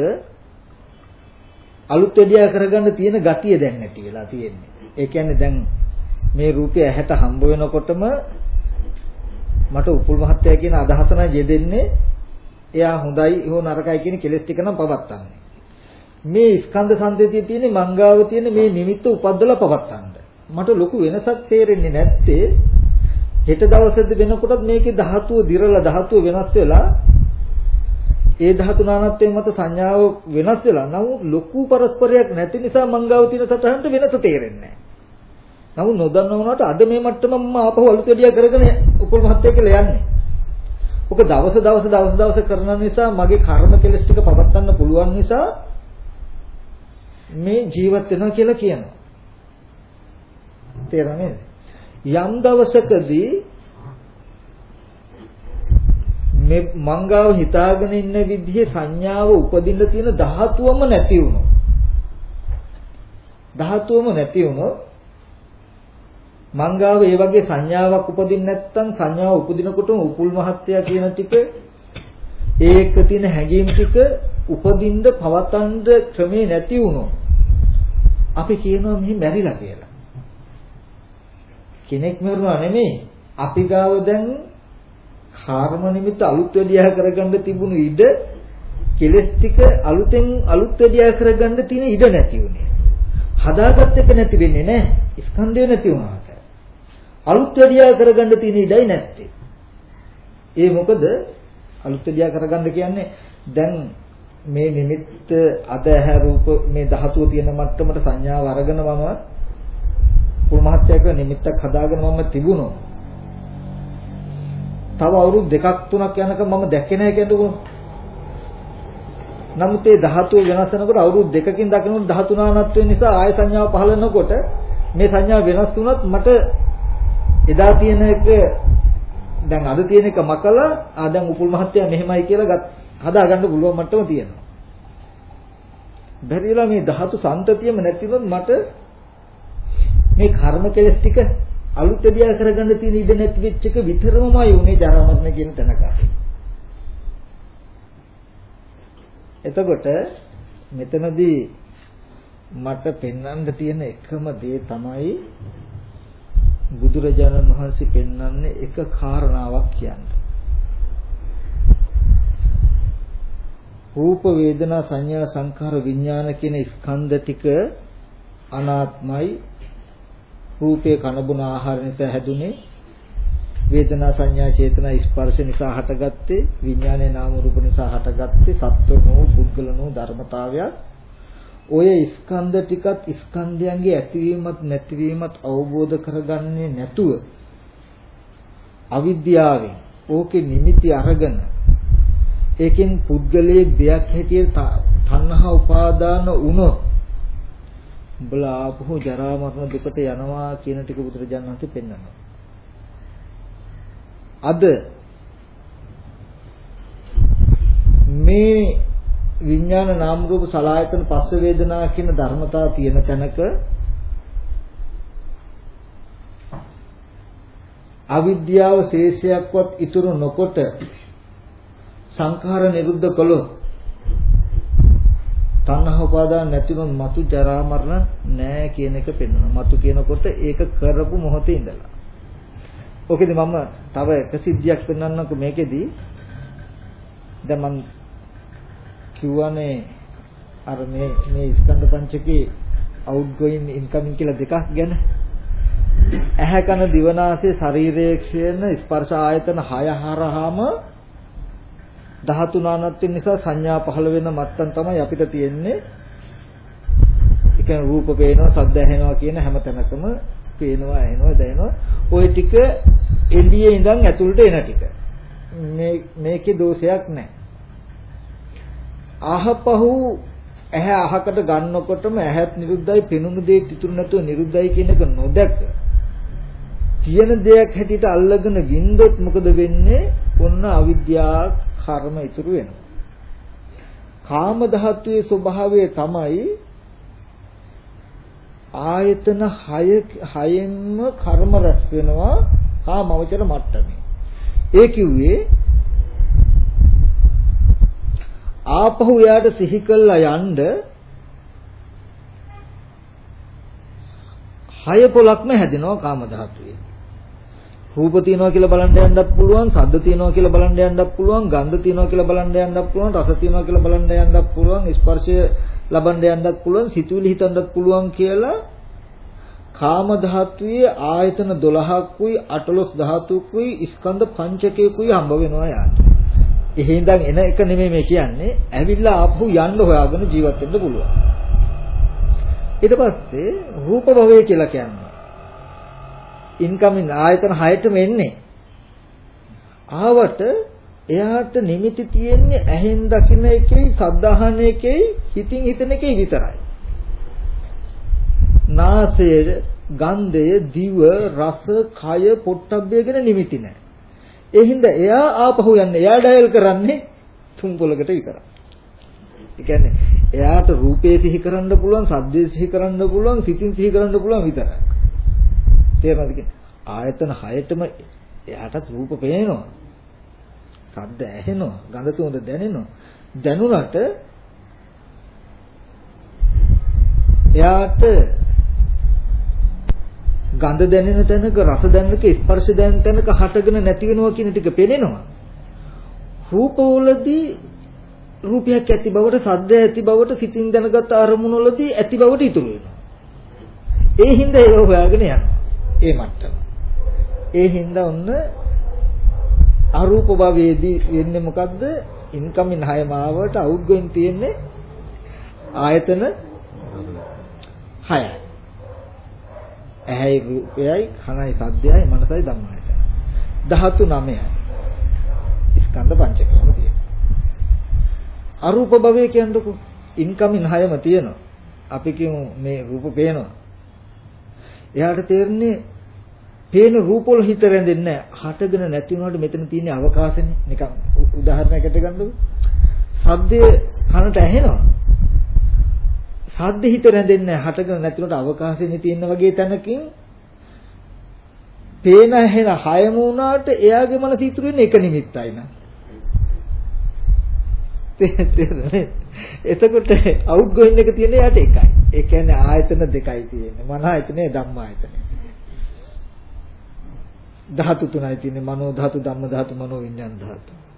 අලුත් එදියා කරගන්න තියෙන ගතිය දැන් නැති වෙලා තියෙන්නේ. ඒ කියන්නේ දැන් මේ රූපය ඇහැට හම්බ වෙනකොටම මට උපුල් මහත්තයා කියන අදහස නම් යෙදෙන්නේ එයා හොඳයි හෝ නරකයි කියන කෙලෙස් ටික නම් පවත්තන්නේ. මේ ස්කන්ධ සංතතියේ තියෙන මංගාව තියෙන මේ නිමිත්ත උපද්දලා පවත්තන්න. මට ලොකු වෙනසක් තේරෙන්නේ නැත්තේ හෙට දවසේදී වෙනකොටත් මේකේ ධාතුව දිරලා ධාතුව වෙනස් වෙලා ඒ ධාතු නානත්වයෙන් මත සංඥාව වෙනස් වෙලා නමුත් ලොකු පරස්පරයක් නැති නිසා මංගාව තියෙන සතහන්ට වෙනස තේරෙන්නේ නැහැ. නමුත් නොදන්නව වුණාට අද මේ මට්ටමම මම ආපහු අලුත් එදියා කරගෙන උපුල් මහත්තයා කියලා යන්නේ. ඔක දවස දවස දවස් දවස කරන නිසා මගේ කර්ම කෙලස් ටික පවත්වන්න පුළුවන් නිසා මේ ජීවත් වෙනවා කියලා කියනවා. තේරෙනවද? යම් දවසකදී මේ මංගාව හිතාගෙන ඉන්න විදිහේ සංඥාව උපදින්න තියෙන ධාතුවම නැති වුණොත් ධාතුවම නැති වුණොත් මංගාව ඒ වගේ සංඥාවක් උපදින්න නැත්නම් සංඥාව උපදිනකොටම උපුල් මහත්තයා කියන ටික ඒක තියෙන හැඟීම් ටික උපදින්න පවතන්න ක්‍රමේ නැති වුණොත් අපි කියනවා මෙහි මැරිලා කියලා. කෙනෙක් මරුණා නෙමෙයි. අපි ගාව දැන් කර්ම නිමිත්ත අලුත් වැඩියා කරගන්න තිබුණු ඉඩ කෙලස් ටික අලුතෙන් අලුත් වැඩියා කරගන්න තියෙන ඉඩ නැති වුණේ. හදාගත්ත එක නැති වෙන්නේ නැහැ. ස්කන්ධය නැති වුණාට. අලුත් වැඩියා කරගන්න තියෙන ඉඩයි නැත්තේ. ඒ මොකද අලුත් වැඩියා කරගන්න කියන්නේ දැන් මේ නිමිත්ත අද ඇහැ රූප මේ ධාතුව තියෙන මට්ටමට සංඥාව අරගෙන මම පුල් මහත්යක නිමිත්තක් හදාගෙන මම තිබුණා. තව අවුරුදු දෙකක් තුනක් යනකම් මම දැක්කේ නැහැ කියනකොට. නමුත් ඒ ධාතුව වෙනස් වෙනකොට අවුරුදු දෙකකින් දකිනකොට ධාතු නානත්වය නිසා ආය සංඥාව පහළ වෙනකොට මේ සංඥාව වෙනස් වුණත් මට එදා තියෙන එක දැන් අද තියෙන එක මකලා ආ දැන් උපුල් මහත්තයා මෙහෙමයි කියලා හදාගන්න පුළුවන් මට්ටම තියෙනවා. බැරිලා මේ ධාතු සම්තතියම නැතිවොත් මට මේ කර්ම කෙලස් ටික අලුත් එදියා කරගන්න තියෙන ඉඩ නැති වෙච්ච එක විතරමයි උනේ ජරා මරණ කියන තැනක. එතකොට මෙතනදී මට පෙන්වන්න තියෙන එකම දේ තමයි බුදුරජාණන් වහන්සේ පෙන්වන්නේ එක කාරණාවක් කියන්නේ. රූප වේදනා සංඥා සංඛාර විඥාන කියන ස්කන්ධ ටික අනාත්මයි. රූපේ කනබුන ආහාර නිසා හැදුනේ, වේදනා සංඥා චේතනා ස්පර්ශ නිසා හටගත්තේ, විඥානයේ නාම රූප නිසා හටගත්තේ සත්වනෝ පුද්ගලනෝ ධර්මතාවයක්. ඔය ස්කන්ධ ටිකත් ස්කන්ධයන්ගේ ඇතිවීමත් නැතිවීමත් අවබෝධ කරගන්නේ නැතුව අවිද්‍යාවෙන් ඕකේ නිමිති අරගෙන ඒකෙන් පුද්ගලයේ දෙයක් හැටියට තණ්හා උපාදාන වුණොත් උඹලා ආපහු ජරා මරණ දුකට යනවා කියන ටික බුදුරජාණන් වහන්සේ පෙන්වනවා. අද මේ විඥාන නාම රූප සලආයතන පස්ස වේදනා කියන ධර්මතා තියෙන තැනක අවිද්‍යාව ශේෂයක්වත් ඉතුරු නොකොට සංඛාර නිරුද්ධ කළොත් තණ්හා උපාදාන නැතිනම් මතු ජරා මරණ නැහැ කියන එක පෙන්වනවා. මතු කියනකොට ඒක කරපු මොහොතේ ඉඳලා. ඔකෙදි මම තව එක සිද්ධියක් පෙන්වන්නම්කො මේකෙදි. දැන් මම කිව්වනේ අර මේ මේ ස්කන්ධ පංචකේ outgoing incoming කියලා දෙකක් ගැන. ඇහැ කන දිව නාසය ශරීරයේ කියන ස්පර්ශ ආයතන හය හරහාම ධාතු නානත්වය නිසා සංඥා පහළ වෙන මත්තන් තමයි අපිට තියෙන්නේ. ඒ කියන්නේ රූප පේනවා, ශබ්ද ඇහෙනවා කියන හැම තැනකම පේනවා, ඇහෙනවා, දැනෙනවා. ওই ටික එළියේ ඉඳන් ඇතුළට එන ටික. මේ මේකේ දෝෂයක් නැහැ. ආහපහු ඇහැ අහකට ගන්නකොටම ඇහත් නිරුද්ධයි, පෙනුණු දේ ඉතුරු නැතුව නිරුද්ධයි කියන එක නොදැක තියෙන දෙයක් හැටියට අල්ලගෙන වින්දොත් මොකද වෙන්නේ? ඔන්න අවිද්‍යාව කර්ම ඉතුරු වෙනවා. කාම ධාතුවේ ස්වභාවය තමයි ආයතන හය හයෙන්ම කර්ම රැස් වෙනවා කාමවචර මට්ටමේ. ඒ කිව්වේ ආපහු යාට සිහි කළා යන්න හය පොලක්ම හැදෙනවා කාම ධාතුවේ. රූප තියනවා කියලා බලන්න යන්නත් පුළුවන්, ශබ්ද තියනවා කියලා බලන්න යන්නත් පුළුවන්, ගන්ධ තියනවා කියලා බලන්න යන්නත් පුළුවන්, රස තියනවා කියලා බලන්න යන්නත් පුළුවන්, ස්පර්ශය ලබන්න යන්නත් පුළුවන්, සිතුවිලි හිතන්නත් පුළුවන් කියලා කාම ධාතුවේ ආයතන දොළහකුයි අටළොස් ධාතුකුයි ස්කන්ධ පංචකයකුයි හම්බ වෙනවා යාට. එහෙ ඉඳන් එන එක නෙමෙයි මේ කියන්නේ. ඇවිල්ලා ආපහු යන්න හොයාගෙන ජීවත් වෙන්න පුළුවන්. ඊට පස්සේ රූප භවය කියලා කියන්නේ ඉන්කමින් ආයතන හයටම එන්නේ. ආවට එයාට නිමිති තියෙන්නේ ඇහෙන් දකින්න එකේ, ශබ්ද අහන එකේ, හිතින් හිතන එකේ විතරයි. නාසය, ගන්ධය, දිව, රස, කය, පොට්ටබ්බය ගැන නිමිති නැහැ. ඒ හින්දා එයා ආපහු යන්නේ. එයා ඩයල් කරන්නේ තුන් පොලකට විතරයි. ඒ කියන්නේ එයාට රූපේ සිහි කරන්න පුළුවන්, ශබ්දේ සිහි කරන්න පුළුවන්, සිතින් සිහි කරන්න පුළුවන් විතරයි. තේරෙනවද කියන්නේ? ආයතන හයටම එයාටත් රූප පේනවා. ශබ්ද ඇහෙනවා, ගඳ සුවඳ දැනෙනවා. දැනුණාට එයාට ගඳ දැනෙන තැනක, රස දැනෙනක, ස්පර්ශ දැනෙන තැනක හටගෙන නැති වෙනවා කියන ටික පේනවා. රූපවලදී රූපයක් ඇති බවට, ශබ්දය ඇති බවට, සිතින් දැනගත් අරමුණවලදී ඇති බවට ඉතුරු වෙනවා. ඒ හින්දා ඒක හොයාගෙන යනවා. ඒ මට්ටම. ඒ හින්දා ඔන්න අරූප භවයේදී වෙන්නේ මොකද්ද? ඉන්කමින් හයම ආවට අවුට්ගෝයින් තියෙන්නේ ආයතන හයයි. ඇහැයි රූපයයි, කනයි ශබ්දයයි, මනසයි ධම්මයයි. ධාතු නවයයි. ස්කන්ධ පංචකයම තියෙනවා. අරූප භවය කියන්නකො ඉන්කමින් හයම තියෙනවා. අපි කියමු මේ රූප පේනවා. එයාට තේරෙන්නේ පේන රූප වල හිත රැඳෙන්නේ නැහැ. හටගෙන නැති වුණාට මෙතන තියෙන අවකාශනේ. නිකන් උදාහරණයකට ගන්නකො. ශබ්දයේ කනට ඇහෙනවා. ශබ්ද හිත රැඳෙන්නේ නැහැ. හටගෙන නැති වුණාට අවකාශනේ තියෙන වගේ තැනකින් පේන ඇහෙන හයම වුණාට එයාගේ මනස ඉතුරු වෙන්නේ එක නිමිත්තයි නා. තේරෙන්නේ? එතකොට අවුට්ගෝයින් එක තියෙන යට එකයි. ඒ කියන්නේ ආයතන දෙකයි තියෙන්නේ. මන ආයතනේ, ධම්ම ආයතනේ. ධාතු තුනයි තියෙන්නේ. මනෝ ධාතු, ධම්ම ධාතු, මනෝ විඤ්ඤාණ ධාතු.